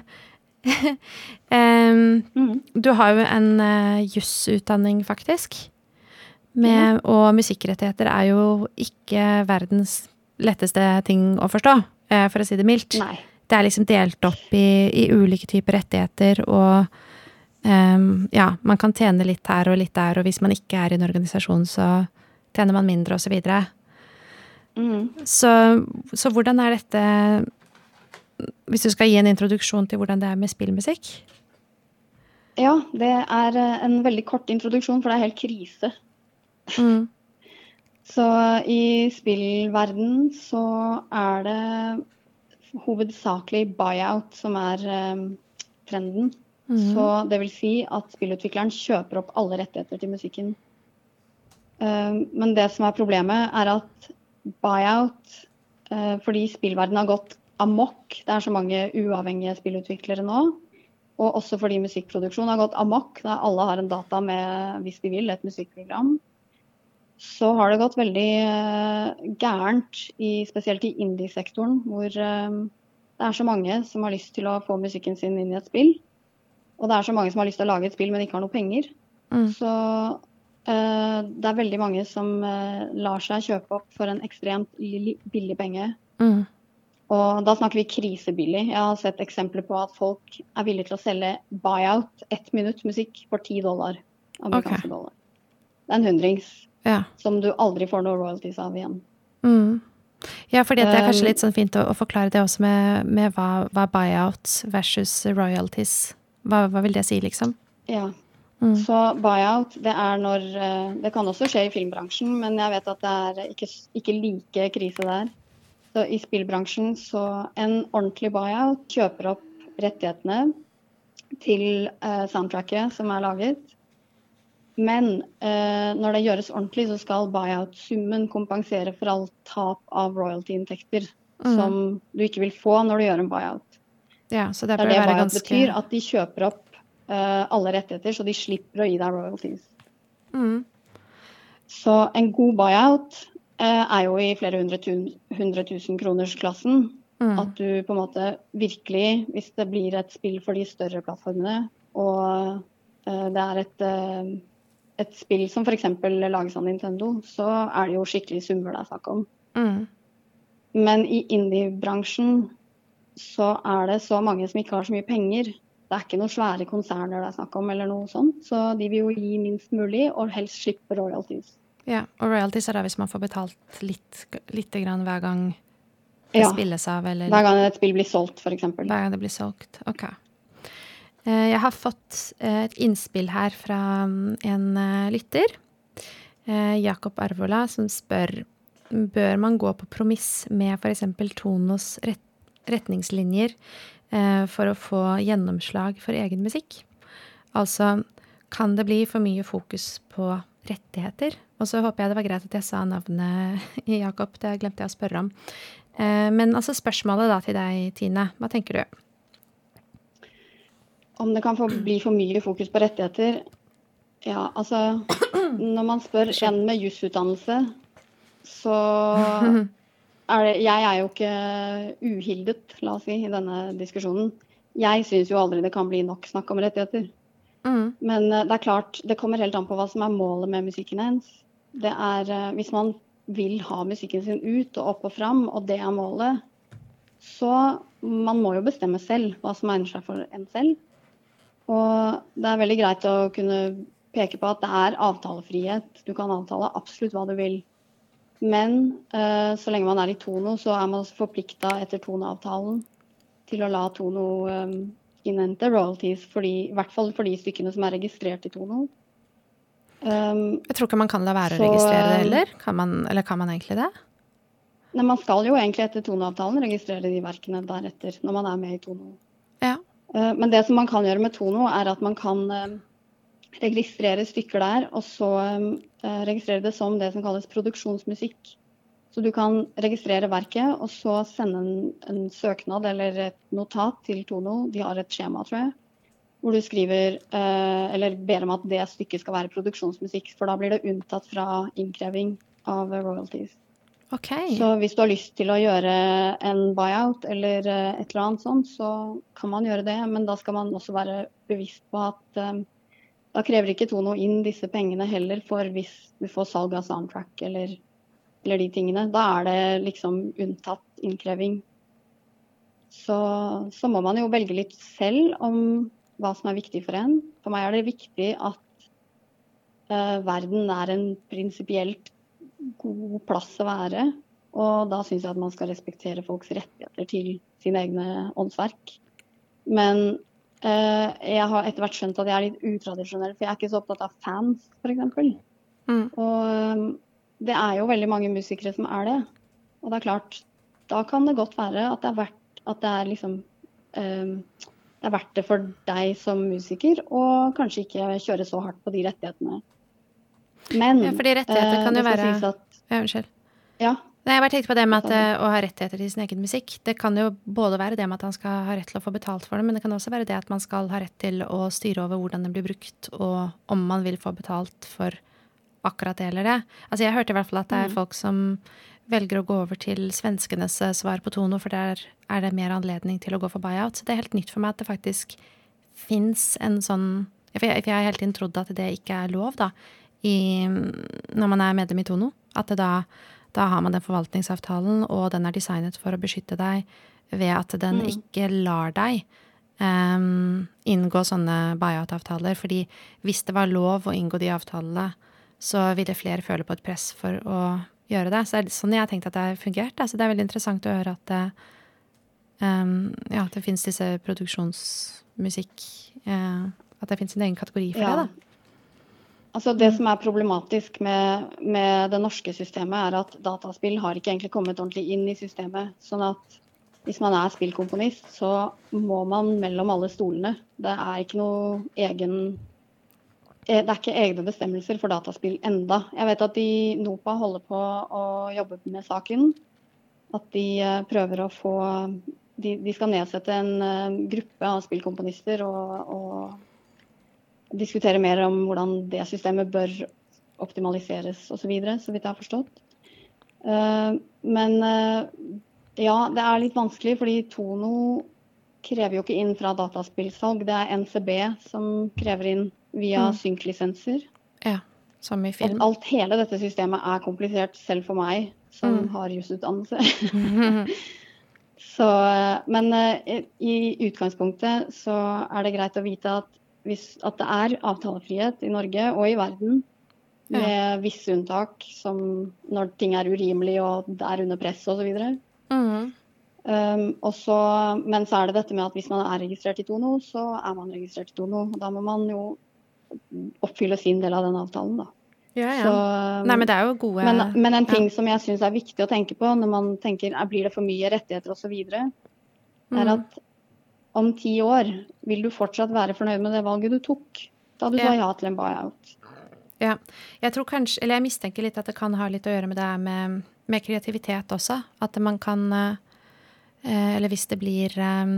um, mm. Du har jo en uh, jussutdanning faktisk, med, mm. og musikkrettigheter er jo ikke verdens letteste ting å forstå, uh, for å si det mildt. Nei. Det er liksom delt opp i, i ulike typer rettigheter, og um, ja, man kan tjene litt her og litt der, og hvis man ikke er i en organisasjon, så tjener man mindre og så videre. Mm. Så, så hvordan er dette, hvis du skal gi en introduksjon til hvordan det er med spillmusikk? Ja, det er en veldig kort introduksjon, for det er helt krise. Mm. Så i spillverden så er det hovedsakelig buyout som er um, trenden. Mm. Så det vil si at spillutvikleren kjøper opp alle rettigheter til musikken. Um, men det som er problemet er at buyout, uh, fordi spillverden har gått amok. Det er så mange uavhengige spillutviklere nå, og også fordi musikkproduksjon har gått amok, da alle har en data med, hvis de vil, et musikkprogram. Så har det gått veldig uh, gærent, i, spesielt i indie-sektoren, hvor uh, det er så mange som har lyst til å få musikken sin inn i et spill, og det er så mange som har lyst til å lage et spill, men ikke har noe penger. Mm. Så uh, det er veldig mange som uh, lar seg kjøpe opp for en ekstremt billig penge. Mm. Og da snakker vi krisebillig. Jeg har sett eksempler på at folk er villige til å selge buyout, ett minutt musikk, for ti dollar. Amerikanske okay. dollar. Det er en hundrings, ja. Som du aldri får noe royalties av igjen. Mm. Ja, fordi det er kanskje litt sånn fint å, å forklare det også med, med hva, hva buyout versus royalties. Hva, hva vil det si, liksom? Ja, mm. Så buyout, det er når, det kan også skje i filmbransjen, men jeg vet at det er ikke, ikke like krise der. Så i spillbransjen så en ordentlig buyout kjøper opp rettighetene til uh, soundtracket som er laget. Men uh, når det gjøres ordentlig, så skal buyout-summen kompensere for all tap av royalty-inntekter mm. som du ikke vil få når du gjør en buyout. Ja, så det, det er det buyout ganske... betyr, at de kjøper opp uh, alle rettigheter, så de slipper å gi deg royalties. Mm. Så en god buyout er jo i flere hundre, hundre tusen kroners klassen. Mm. At du på en måte virkelig, hvis det blir et spill for de større plattformene, og uh, det er et, uh, et spill som for eksempel lages av Nintendo, så er det jo skikkelig summer det er snakk om. Mm. Men i indie-bransjen så er det så mange som ikke har så mye penger. Det er ikke noen svære konserner det er snakk om eller noe sånt, så de vil jo gi minst mulig og helst slippe royalties. Ja, og royalties er da hvis man får betalt litt, litt grann hver gang det ja. Spilles av, eller... hver gang et spill blir solgt, for eksempel. Hver gang det blir solgt, ok. Jeg har fått et innspill her fra en lytter, Jakob Arvola, som spør, bør man gå på promiss med for eksempel Tonos ret- retningslinjer for å få gjennomslag for egen musikk? Altså, kan det bli for mye fokus på rettigheter? Og så håper jeg det var greit at jeg sa navnet i Jakob, det glemte jeg å spørre om. Eh, men altså spørsmålet da til deg, Tine, hva tenker du? Om det kan få bli for mye fokus på rettigheter? Ja, altså, når man spør en med jusutdannelse, så er det, jeg er jo ikke uhildet, la oss si, i denne diskusjonen. Jeg synes jo aldri det kan bli nok snakk om rettigheter. Mm. Men uh, det er klart, det kommer helt an på hva som er målet med musikken ens. Det er, uh, hvis man vil ha musikken sin ut og opp og fram, og det er målet, så man må jo bestemme selv hva som egner seg for en selv. Og det er veldig greit å kunne peke på at det er avtalefrihet. Du kan avtale absolutt hva du vil. Men uh, så lenge man er i Tono, så er man også forpliktet etter Tono-avtalen til å la Tono um, innhente royalties, fordi, i hvert fall for de stykkene som er registrert i Tono. Um, jeg tror ikke man kan la være så, å registrere det heller. Kan man, eller kan man egentlig det? Nei, man skal jo egentlig etter Tono-avtalen registrere de verkene deretter, når man er med i Tono. Ja. Uh, men det som man kan gjøre med Tono, er at man kan uh, registrere stykker der, og så uh, registrere det som det som kalles produksjonsmusikk. Så du kan registrere verket, og så sende en, en søknad eller et notat til Tono. De har et skjema, tror jeg, hvor du skriver, uh, eller ber om at det stykket skal være produksjonsmusikk, for da blir det unntatt fra innkreving av royalties. Okay. Så hvis du har lyst til å gjøre en buyout eller uh, et eller annet sånt, så kan man gjøre det, men da skal man også være bevisst på at um, da krever ikke Tono inn disse pengene heller for hvis du får salg av soundtrack eller, eller de tingene. Da er det liksom unntatt innkreving. Så, så må man jo velge litt selv om hva som er viktig for en. For meg er det viktig at uh, verden er en prinsipielt god plass å være. Og da synes jeg at man skal respektere folks rettigheter til sine egne åndsverk. Men Uh, jeg har etter hvert skjønt at jeg er litt utradisjonell, for jeg er ikke så opptatt av fans, for eksempel. Mm. Og um, det er jo veldig mange musikere som er det. Og det er klart, da kan det godt være at det er verdt, at det er liksom, um, det er verdt det for deg som musiker, og kanskje ikke kjøre så hardt på de rettighetene. Men ja, for de rettigheter uh, kan jo være... At, ja, unnskyld. Ja. Nei, jeg bare tenkte på det med at uh, å ha rettigheter til sin egen musikk. Det kan jo både være det med at han skal ha rett til å få betalt for det, men det kan også være det at man skal ha rett til å styre over hvordan den blir brukt, og om man vil få betalt for akkurat det eller det. Altså jeg hørte i hvert fall at det er mm. folk som velger å gå over til svenskenes svar på Tono, for der er det mer anledning til å gå for buyout. Så det er helt nytt for meg at det faktisk finnes en sånn... For jeg, for jeg har helt tiden trodd at det ikke er lov da, i, når man er medlem i Tono, at det da... Da har man den forvaltningsavtalen, og den er designet for å beskytte deg ved at den mm. ikke lar deg um, inngå sånne buyout-avtaler. Fordi hvis det var lov å inngå de avtalene, så ville flere føle på et press for å gjøre det. Så det er sånn jeg har tenkt at det har fungert. Altså, det er veldig interessant å høre at det, um, ja, at det finnes disse produksjonsmusikk, uh, at det finnes en egen kategori for ja. det da. Altså det som er problematisk med, med det norske systemet er at dataspill har ikke egentlig kommet ordentlig inn i systemet. Sånn at hvis man er spillkomponist, så må man mellom alle stolene. Det er ikke noe egen... Det er ikke egne bestemmelser for dataspill enda. Jeg vet at de NOPA holder på å jobbe med saken. At de prøver å få... De, de skal nedsette en gruppe av spillkomponister og... og diskutere mer om hvordan det systemet bør optimaliseres og så videre, så vidt jeg har forstått. Uh, men uh, ja, det er litt vanskelig, fordi Tono krever jo ikke inn fra dataspillsalg. Det er N C B som krever inn via mm. synklisenser. Ja, som i film. Og alt, hele dette systemet er komplisert selv for meg, som mm. har jusutdannelse. så, men uh, i utgangspunktet så er det greit å vite at Hvis, at det er avtalefrihet i Norge og i verden med ja. visse unntak som når ting er urimelig og det er under press og så videre. Mm. Um, og så, men så er det dette med at hvis man er registrert i Tono, så er man registrert i Tono. Da må man jo oppfylle sin del av den avtalen da. Ja, ja. Så, Nei, men det er jo gode... Men, men en ting ja. som jeg synes er viktig å tenke på når man tenker, er, blir det for mye rettigheter og så videre, mm. er at om ti år vil du fortsatt være fornøyd med det valget du tok, da du ja. sa ja til en buyout. Ja, jeg tror kanskje, eller jeg mistenker litt at det kan ha litt å gjøre med det med, med kreativitet også, at man kan, eh, eller hvis det blir eh,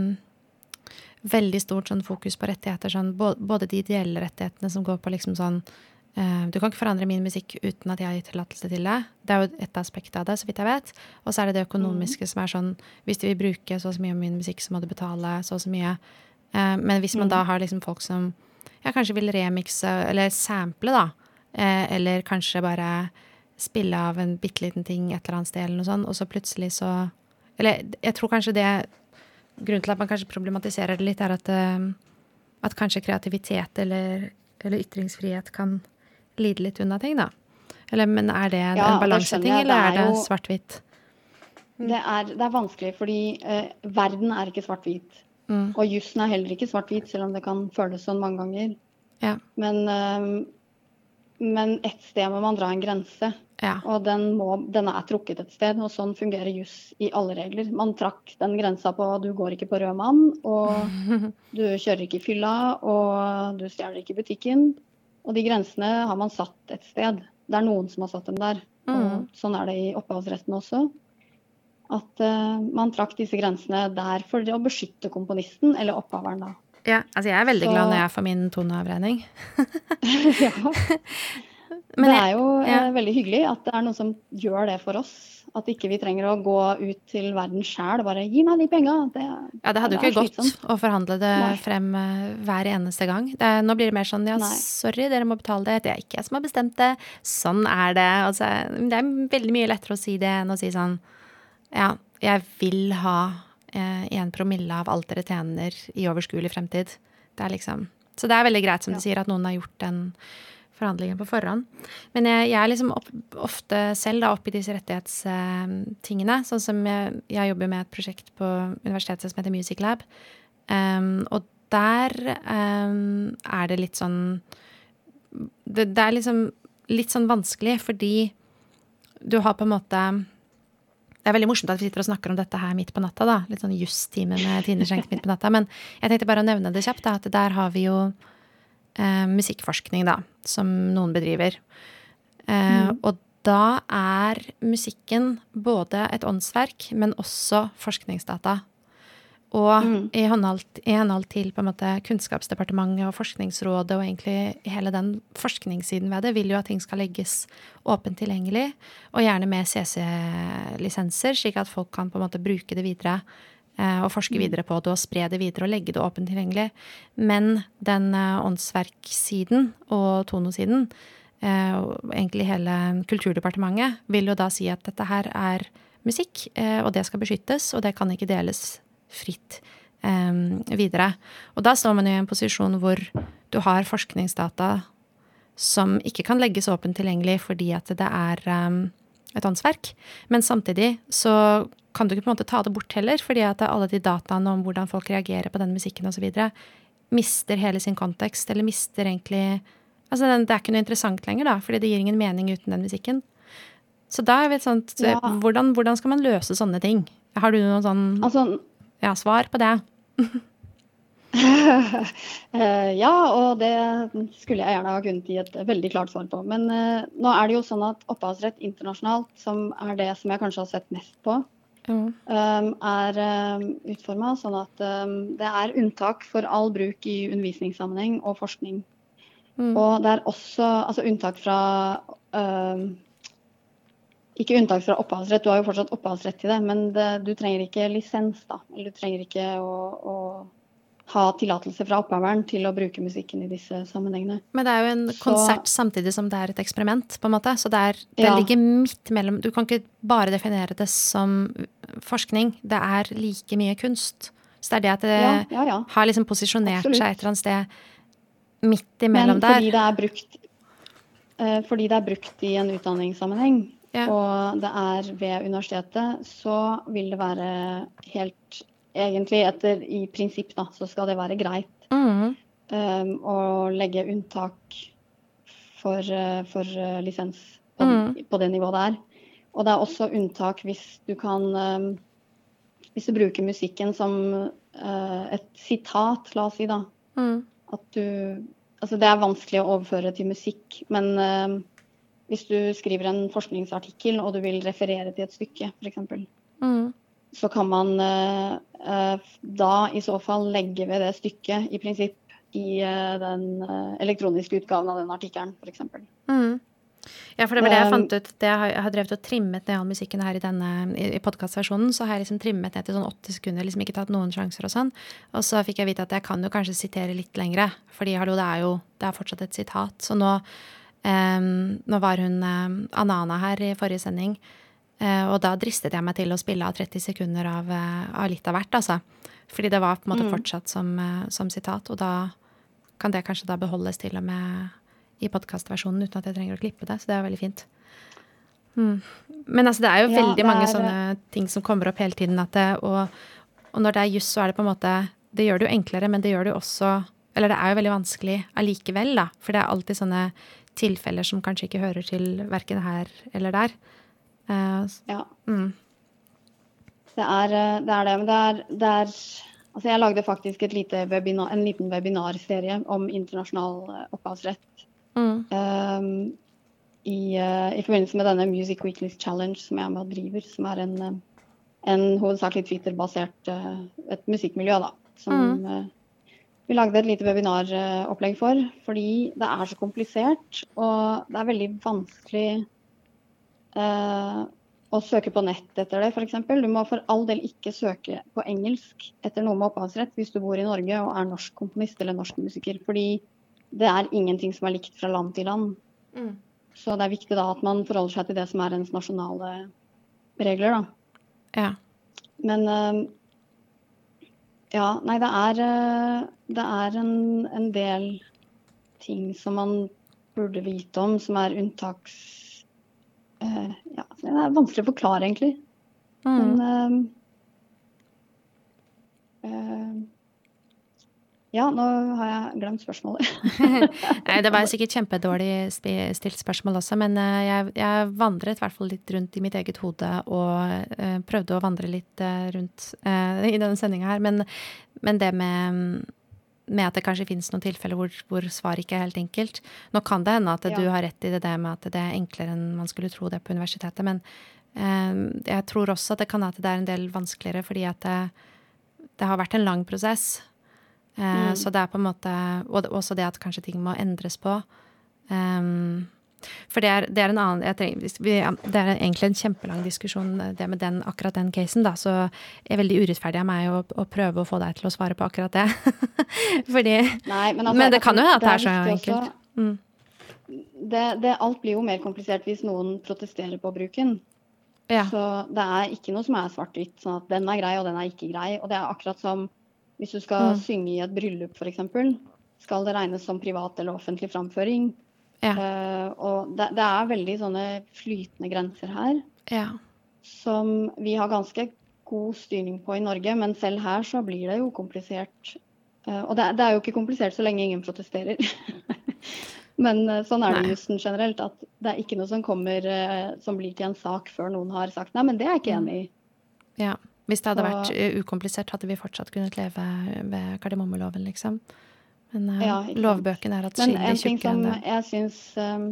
veldig stort sånn fokus på rettigheter, sånn, både de ideelle rettighetene som går på liksom sånn, Uh, du kan ikke forandre min musikk uten at jeg har gitt tillatelse til det. Det er jo et aspekt av det, så vidt jeg vet. Og så er det det økonomiske mm. som er sånn, hvis du vil bruke så og så mye av min musikk, så må du betale så og så mye. Uh, men hvis man mm. da har liksom folk som ja, kanskje vil remixe, eller sample da, uh, eller kanskje bare spille av en bitteliten ting et eller annet sted eller noe sånt, og så plutselig så, eller jeg tror kanskje det, grunnen til at man kanskje problematiserer det litt er at, uh, at kanskje kreativitet eller, eller ytringsfrihet kan lide litt unna ting da. Eller, men er det ja, en balanseting, eller er det, er det svart-hvitt? Mm. Det, er, det er vanskelig, fordi eh, verden er ikke svart-hvitt. Mm. Og jussen er heller ikke svart-hvitt, selv om det kan føles sånn mange ganger. Ja. Men, eh, men et sted må man dra en grense. Ja. Og den, må, den er trukket et sted, og sånn fungerer juss i alle regler. Man trakk den grensa på du går ikke på rød mann, og du kjører ikke i fylla, og du stjeler ikke i butikken. Og de grensene har man satt et sted. Det er noen som har satt dem der. Mm. Og sånn er det i opphavsretten også. At uh, man trakk disse grensene der for å beskytte komponisten, eller opphaveren da. Ja, altså jeg er veldig Så... glad når jeg får min toneavregning. Ja. Men det er jo ja. uh, veldig hyggelig at det er noen som gjør det for oss. At ikke vi trenger å gå ut til verden selv og bare gi meg de pengene. Det, ja, det hadde jo ikke gått å forhandle det Nei. frem uh, hver eneste gang. Det er, nå blir det mer sånn, ja, Nei. sorry, dere må betale det. Det er ikke jeg som har bestemt det. Sånn er det. Altså, det er veldig mye lettere å si det enn å si sånn, ja, jeg vil ha eh, en promille av alt dere tjener i overskuelig fremtid. Det er liksom, så det er veldig greit som ja. du sier at noen har gjort den forhandlingen på forhånd. Men jeg, jeg er liksom opp, ofte selv da oppe i disse rettighetstingene, uh, sånn som jeg, jeg jobber med et prosjekt på universitetet som heter Music Lab, um, og der um, er det litt sånn, det, det er liksom litt sånn vanskelig, fordi du har på en måte, det er veldig morsomt at vi sitter og snakker om dette her midt på natta da, litt sånn just-time med Tine Schenk midt på natta, men jeg tenkte bare å nevne det kjapt da, at der har vi jo Eh, musikkforskning da, som noen bedriver. Eh, mm. Og da er musikken både et åndsverk, men også forskningsdata. Og mm. i, henhold, i henhold til på en måte Kunnskapsdepartementet og Forskningsrådet og egentlig hele den forskningssiden ved det, vil jo at ting skal legges åpent tilgjengelig, og gjerne med C C-lisenser, slik at folk kan på en måte bruke det videre og forske videre på det og spre det videre og legge det åpent tilgjengelig. Men den uh, åndsverksiden og tonosiden, uh, og egentlig hele Kulturdepartementet, vil jo da si at dette her er musikk, uh, og det skal beskyttes, og det kan ikke deles fritt um, videre. Og da står man jo i en posisjon hvor du har forskningsdata som ikke kan legges åpent tilgjengelig fordi at det er um, et åndsverk, men samtidig så kan du ikke på en måte ta det bort heller, fordi at alle de dataene om hvordan folk reagerer på den musikken og så videre, mister hele sin kontekst, eller mister egentlig, altså det er ikke noe interessant lenger da, fordi det gir ingen mening uten den musikken. Så da er vi et sånt, ja. hvordan, hvordan skal man løse sånne ting? Har du noen sånn, altså, ja, svar på det? Ja, og det skulle jeg gjerne ha kunnet gi et veldig klart svar på. Men uh, nå er det jo sånn at opphavsrett internasjonalt, som er det som jeg kanskje har sett mest på, mm. um, er um, utformet sånn at um, det er unntak for all bruk i undervisningssammenheng og forskning. Mm. Og det er også altså, unntak fra um, ikke unntak fra opphavsrett, du har jo fortsatt opphavsrett til det, men det, du trenger ikke lisens da, eller du trenger ikke å, å ha tillatelse fra opphaveren til å bruke musikken i disse sammenhengene. Men det er jo en så, konsert samtidig som det er et eksperiment, på en måte. Så det, er, det ja. ligger midt mellom, du kan ikke bare definere det som forskning, det er like mye kunst. Så det er det at det ja, ja, ja. har liksom posisjonert Absolutt. seg et eller annet sted midt imellom der. Men fordi det er brukt, uh, fordi det er brukt i en utdanningssammenheng, ja. og det er ved universitetet, så vil det være helt egentlig etter i prinsipp da, så skal det være greit mm. um, å legge unntak for, uh, for uh, lisens på, mm. på det nivået der. Og det er også unntak hvis du kan, um, hvis du bruker musikken som uh, et sitat, la oss si da. Mm. At du, altså det er vanskelig å overføre til musikk, men uh, hvis du skriver en forskningsartikkel og du vil referere til et stykke, for eksempel, mm. så kan man uh, uh, da i så fall legge ved det stykket i prinsipp i uh, den uh, elektroniske utgaven av den artikkelen, for eksempel. Mm. Ja, for det var det jeg fant ut. Det jeg har, jeg har drevet og trimmet ned all musikken her i denne i, i podcastversjonen, så har jeg liksom trimmet ned til sånn åtti sekunder, liksom ikke tatt noen sjanser og sånn. Og så fikk jeg vite at jeg kan jo kanskje sitere litt lengre, fordi hallo, det er jo det er fortsatt et sitat. Så nå, um, nå var hun um, Anana her i forrige sending, Uh, og da dristet jeg meg til å spille av tretti sekunder av, uh, av litt av hvert, altså. Fordi det var på en måte mm. fortsatt som, uh, som sitat, og da kan det kanskje da beholdes til og med i podcastversjonen uten at jeg trenger å klippe det, så det er veldig fint. Mm. Men altså, det er jo ja, veldig mange er... sånne ting som kommer opp hele tiden, at det, og, og når det er just, så er det på en måte, det gjør det jo enklere, men det gjør det jo også, eller det er jo veldig vanskelig allikevel da, for det er alltid sånne tilfeller som kanskje ikke hører til hverken her eller der. Uh, ja. Mm. Det er det, er det men det er, det er altså jeg lagde faktisk et lite webinar, en liten webinarserie om internasjonal opphavsrett mm. um, i, uh, i forbindelse med denne Music Weekly Challenge som jeg er med og driver, som er en, en hovedsakelig Twitter-basert uh, et musikkmiljø da, som mm. uh, vi lagde et lite webinaropplegg for, fordi det er så komplisert, og det er veldig vanskelig uh, å søke på nett etter det, for eksempel. Du må for all del ikke søke på engelsk etter noe med opphavsrett hvis du bor i Norge og er norsk komponist eller norsk musiker, fordi det er ingenting som er likt fra land til land. Mm. Så det er viktig da at man forholder seg til det som er ens nasjonale regler, da. Ja. Men uh, ja, nei, det er, uh, det er en, en del ting som man burde vite om, som er unntaks... Uh, ja, det er vanskelig å forklare, egentlig. Mm. Men... Uh, uh, Ja, nå har jeg glemt spørsmålet. Nei, det var sikkert kjempedårlig stilt spørsmål også, men jeg, jeg vandret i hvert fall litt rundt i mitt eget hode og uh, prøvde å vandre litt uh, rundt uh, i denne sendingen her, men, men det med, med at det kanskje finnes noen tilfeller hvor, hvor svar ikke er helt enkelt. Nå kan det hende at ja. Du har rett i det der med at det er enklere enn man skulle tro det på universitetet, men uh, jeg tror også at det kan være at det er en del vanskeligere, fordi at det, det har vært en lang prosess. Mm. Så det er på en måte, og også det at kanskje ting må endres på. Um, for det er, det er en annen, jeg trenger, det er egentlig en kjempelang diskusjon, det med den, akkurat den casen da, så er det veldig urettferdig av meg å, å prøve å få deg til å svare på akkurat det. Fordi, Nei, men, altså, men det kan jo at det er så enkelt. Også, mm. det, det, alt blir jo mer komplisert hvis noen protesterer på bruken. Ja. Så det er ikke noe som er svart-hvitt, sånn at den er grei og den er ikke grei, og det er akkurat som hvis du skal mm. synge i et bryllup, for eksempel, skal det regnes som privat eller offentlig framføring. Ja. Uh, og det, det er veldig sånne flytende grenser her, ja. Som vi har ganske god styring på i Norge, men selv her så blir det jo komplisert. Uh, og det, det er jo ikke komplisert så lenge ingen protesterer. Men uh, sånn er det jussen generelt, at det er ikke noe som kommer, uh, som blir til en sak før noen har sagt, nei, men det er jeg ikke enig i. Ja. Hvis det hadde så, vært ukomplisert, hadde vi fortsatt kunnet leve ved kardemommeloven, liksom. Men uh, ja, lovbøkene er atskillig tjukkere. Men en ting som jeg synes, um,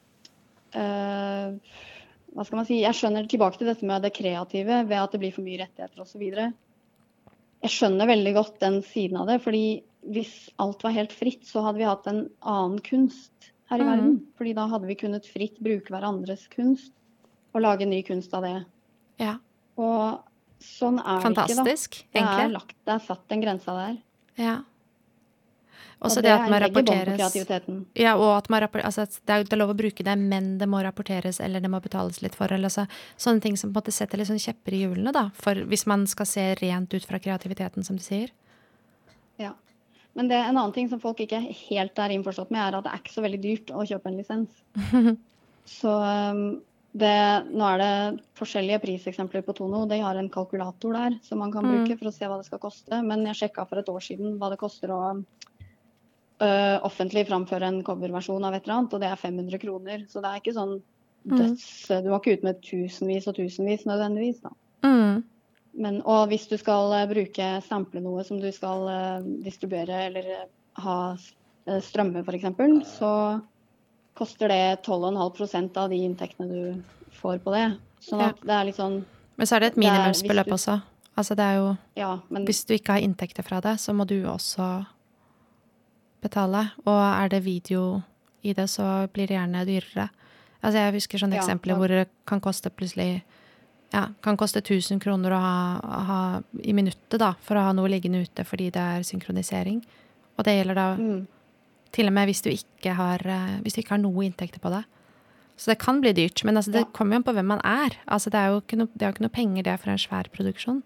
uh, hva skal man si, jeg skjønner tilbake til dette med det kreative, ved at det blir for mye rettigheter og så videre. Jeg skjønner veldig godt den siden av det, fordi hvis alt var helt fritt, så hadde vi hatt en annen kunst her i mm. verden. Fordi da hadde vi kunnet fritt bruke hverandres kunst, og lage ny kunst av det. Ja. Og sånn er fantastisk, det ikke, da. Det egentlig. er, lagt, det er satt en grense der. Ja. Også og det, det at man rapporteres. Ja, og at man rapporteres, altså det er jo lov å bruke det, men det må rapporteres, eller det må betales litt for, eller så, sånne ting som på en måte setter litt sånn kjepper i hjulene, da, for hvis man skal se rent ut fra kreativiteten, som du sier. Ja, men det er en annen ting som folk ikke helt er innforstått med, er at det er ikke så veldig dyrt å kjøpe en lisens. Så... Um, Det, nå er det forskjellige priseksempler på Tono. De har en kalkulator der som man kan mm. bruke for å se hva det skal koste. Men jeg sjekket for et år siden hva det koster å øh, offentlig framføre en coverversjon av et eller annet, og det er fem hundre kroner. Så det er ikke sånn døds... Mm. Du må ikke ut med tusenvis og tusenvis nødvendigvis, da. Mm. Men, og hvis du skal uh, bruke sample noe som du skal uh, distribuere eller uh, ha uh, strømme, for eksempel, så... koster det tolv komma fem prosent av de inntektene du får på det. Sånn at ja. Det er litt sånn... Men så er det et minimumsbeløp også. Altså det er jo... Ja, men... Hvis du ikke har inntekter fra det, så må du også betale. Og er det video i det, så blir det gjerne dyrere. Altså jeg husker sånne ja, eksempler ja. Hvor det kan koste plutselig... Ja, kan koste tusen kroner å ha, ha i minuttet da, for å ha noe liggende ute fordi det er synkronisering. Og det gjelder da... Mm. Til og med hvis du ikke har, hvis du ikke har noe inntekter på det. Så det kan bli dyrt, men altså, det ja. Kommer jo på hvem man er. Altså, det er jo ikke noe, det er jo ikke noe penger det for en svær produksjon.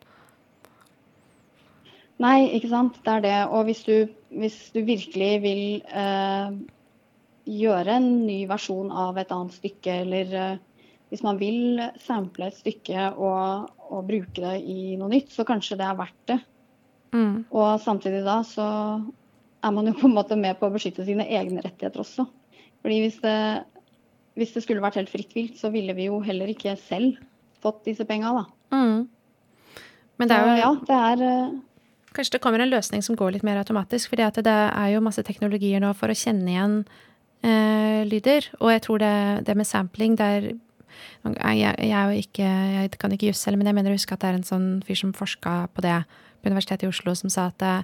Nei, ikke sant? Det er det. Og hvis du, hvis du virkelig vil eh, gjøre en ny versjon av et annet stykke, eller eh, hvis man vil sample et stykke og, og bruke det i noe nytt, så kanskje det er verdt det. Mm. Og samtidig da så... er man jo på en måte med på å beskytte sine egne rettigheter også. Fordi hvis det, hvis det skulle vært helt fritt vilt, så ville vi jo heller ikke selv fått disse pengene, da. Mm. Men det er jo... Så, ja, det er... Kanskje det kommer en løsning som går litt mer automatisk, fordi at det er jo masse teknologier nå for å kjenne igjen eh, lyder. Og jeg tror det, det med sampling, det er jeg, jeg er jo ikke, jeg kan ikke juss selv, men jeg mener å huske at det er en sånn fyr som forsket på det på Universitetet i Oslo, som sa at det,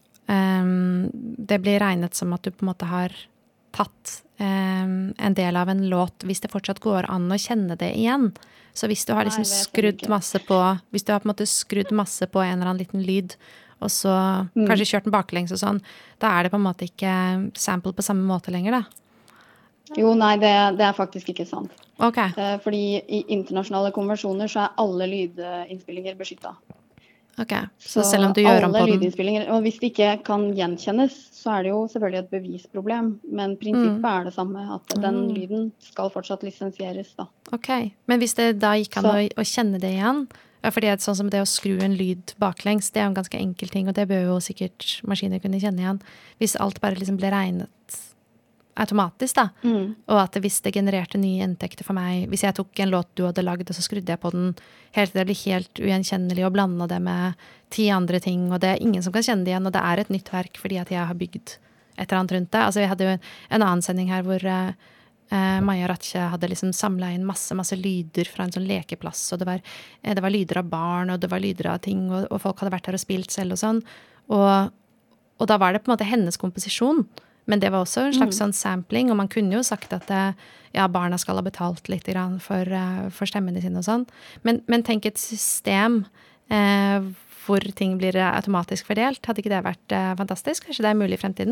um, det blir regnet som at du på en måte har tatt um, en del av en låt, hvis det fortsatt går an å kjenne det igjen. Så hvis du har liksom Nei, skrudd masse på, hvis du har på en måte skrudd masse på en eller annen liten lyd, og så mm. kanskje kjørt den baklengs og sånn, da er det på en måte ikke sample på samme måte lenger da. Jo, nei, det, det er faktisk ikke sant. Okay. Eh, fordi i internasjonale konvensjoner så er alle lydinnspillinger beskyttet. Ok, så, så selv om du gjør om på den... alle lydinnspillinger, og hvis det ikke kan gjenkjennes, så er det jo selvfølgelig et bevisproblem. Men prinsippet mm. er det samme, at den mm. lyden skal fortsatt lisensieres da. Ok, men hvis det da gikk an så, å, å kjenne det igjen, ja, fordi det er sånn som det å skru en lyd baklengs, det er jo en ganske enkel ting, og det bør jo sikkert maskiner kunne kjenne igjen. Hvis alt bare liksom ble regnet automatisk da, mm. og at hvis det genererte nye inntekter for meg, hvis jeg tok en låt du hadde laget, og så skrudde jeg på den, helt til det blir helt ugjenkjennelig og blande det med ti andre ting, og det er ingen som kan kjenne det igjen, og det er et nytt verk fordi at jeg har bygd et eller annet rundt det. Altså, vi hadde jo en annen sending her hvor uh, uh, Maja Ratche hadde liksom samlet inn masse, masse lyder fra en sånn lekeplass, og det var, uh, det var lyder av barn, og det var lyder av ting, og, og folk hadde vært der og spilt selv og sånn, og, og da var det på en måte hennes komposisjon. Men det var også en slags mm. sånn sampling, og man kunne jo sagt at ja, barna skal ha betalt litt grann for, uh, for stemmene sine og sånn. Men, men tenk et system eh, hvor ting blir automatisk fordelt. Hadde ikke det vært eh, fantastisk? Kanskje det er mulig i fremtiden?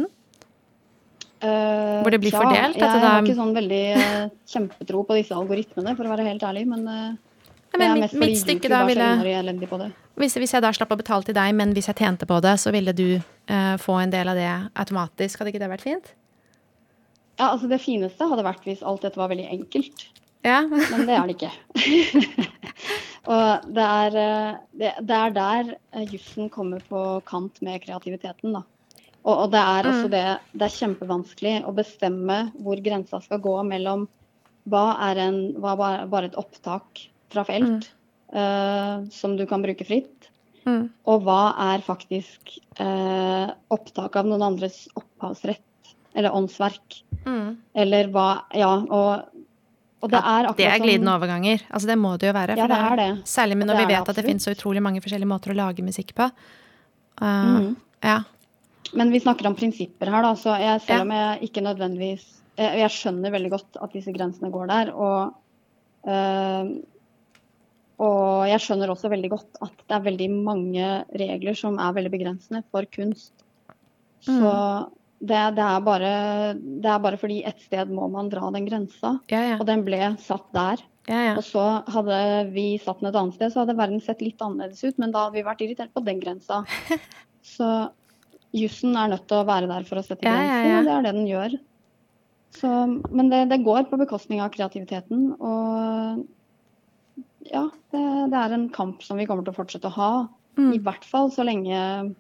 Uh, hvor det blir ja, fordelt? Jeg har da... ikke sånn veldig uh, kjempetro på disse algoritmene, for å være helt ærlig, men... Uh... Ja, men mitt, mitt stykke da ville hvis, hvis jeg da slapp å betale til deg, men hvis jeg tjente på det, så ville du uh, få en del av det automatisk. Hadde ikke det vært fint? Ja, altså det fineste hadde vært hvis alt dette var veldig enkelt. Ja. Men det er det ikke. Og det er, det, det er der jussen kommer på kant med kreativiteten da. Og, og det er også det, det er kjempevanskelig å bestemme hvor grensa skal gå mellom hva er, en, hva er bare et opptak fra felt, mm. uh, som du kan bruke fritt, mm. og hva er faktisk uh, opptak av noen andres opphavsrett, eller åndsverk, mm. eller hva, ja, og, og det er akkurat det er glidende overganger, altså det må det jo være, ja, det er det. Særlig når det vi vet det, at det finnes så utrolig mange forskjellige måter å lage musikk på. Uh, mm. Ja. Men vi snakker om prinsipper her da, så jeg, selv om jeg ikke nødvendigvis, jeg, jeg skjønner veldig godt at disse grensene går der, og uh, Og jeg skjønner også veldig godt at det er veldig mange regler som er veldig begrensende for kunst. Så mm. det, det, er bare, det er bare fordi et sted må man dra den grensa, ja, ja. Og den ble satt der. Ja, ja. Og så hadde vi satt den et annet sted, så hadde verden sett litt annerledes ut, men da hadde vi vært irritert på den grensa. Så jussen er nødt til å være der for å sette grenser, ja, ja, ja. Og det er det den gjør. Så, men det, det går på bekostning av kreativiteten, og ja, det, det er en kamp som vi kommer til å fortsette å ha, mm. i hvert fall så lenge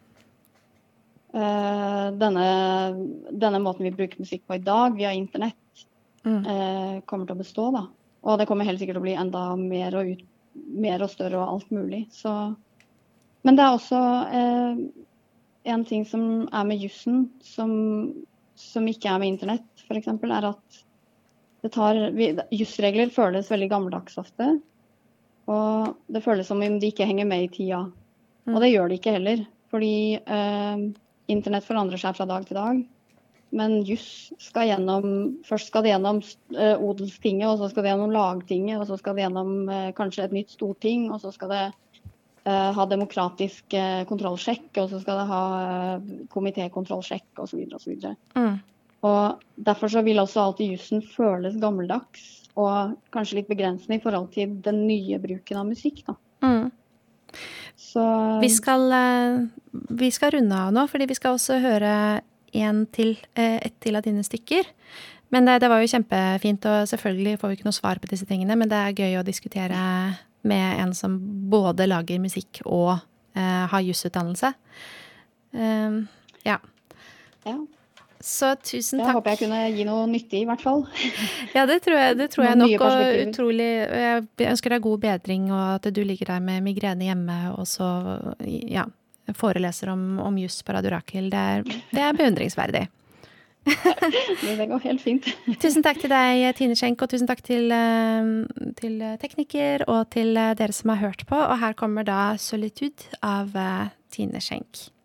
uh, denne, denne måten vi bruker musikk på i dag, via internett, mm. uh, kommer til å bestå da. Og det kommer helt sikkert til å bli enda mer og, ut, mer og større og alt mulig. Så. Men det er også uh, en ting som er med jussen, som, som ikke er med internett, for eksempel, er at det tar, vi, jussregler føles veldig gammeldags ofte. Og det føles som om de ikke henger med i tida. Mm. Og det gjør de ikke heller. Fordi eh, internett forandrer seg fra dag til dag. Men juss skal gjennom, først skal det gjennom eh, odelstinget, og så skal det gjennom lagtinget, og så skal det gjennom eh, kanskje et nytt storting, og så skal det eh, ha demokratisk eh, kontrollsjekk, og så skal det ha eh, komitékontrollsjekk, og så videre, og så videre. Mm. Og derfor så vil også alltid jussen føles gammeldags, og kanskje litt begrensende i forhold til den nye bruken av musikk da. Mm. Så... Vi skal, vi skal runde av nå, fordi vi skal også høre en til, et til av dine stykker. Men det, det var jo kjempefint, og selvfølgelig får vi ikke noe svar på disse tingene, men det er gøy å diskutere med en som både lager musikk og uh, har jussutdannelse. Um, ja. Ja. Så tusen takk. Jeg håper jeg kunne gi noe nyttig i hvert fall. Ja, det tror jeg, det tror jeg nok, og utrolig, jeg ønsker deg god bedring, og at du ligger der med migrene hjemme, og så, ja, foreleser om, om juss på Radio Rakel. Det er, det er beundringsverdig. Det går helt fint. Tusen takk til deg, Tine Schenk, og tusen takk til, til tekniker og til dere som har hørt på. Og her kommer da Solitude av Tine Schenk.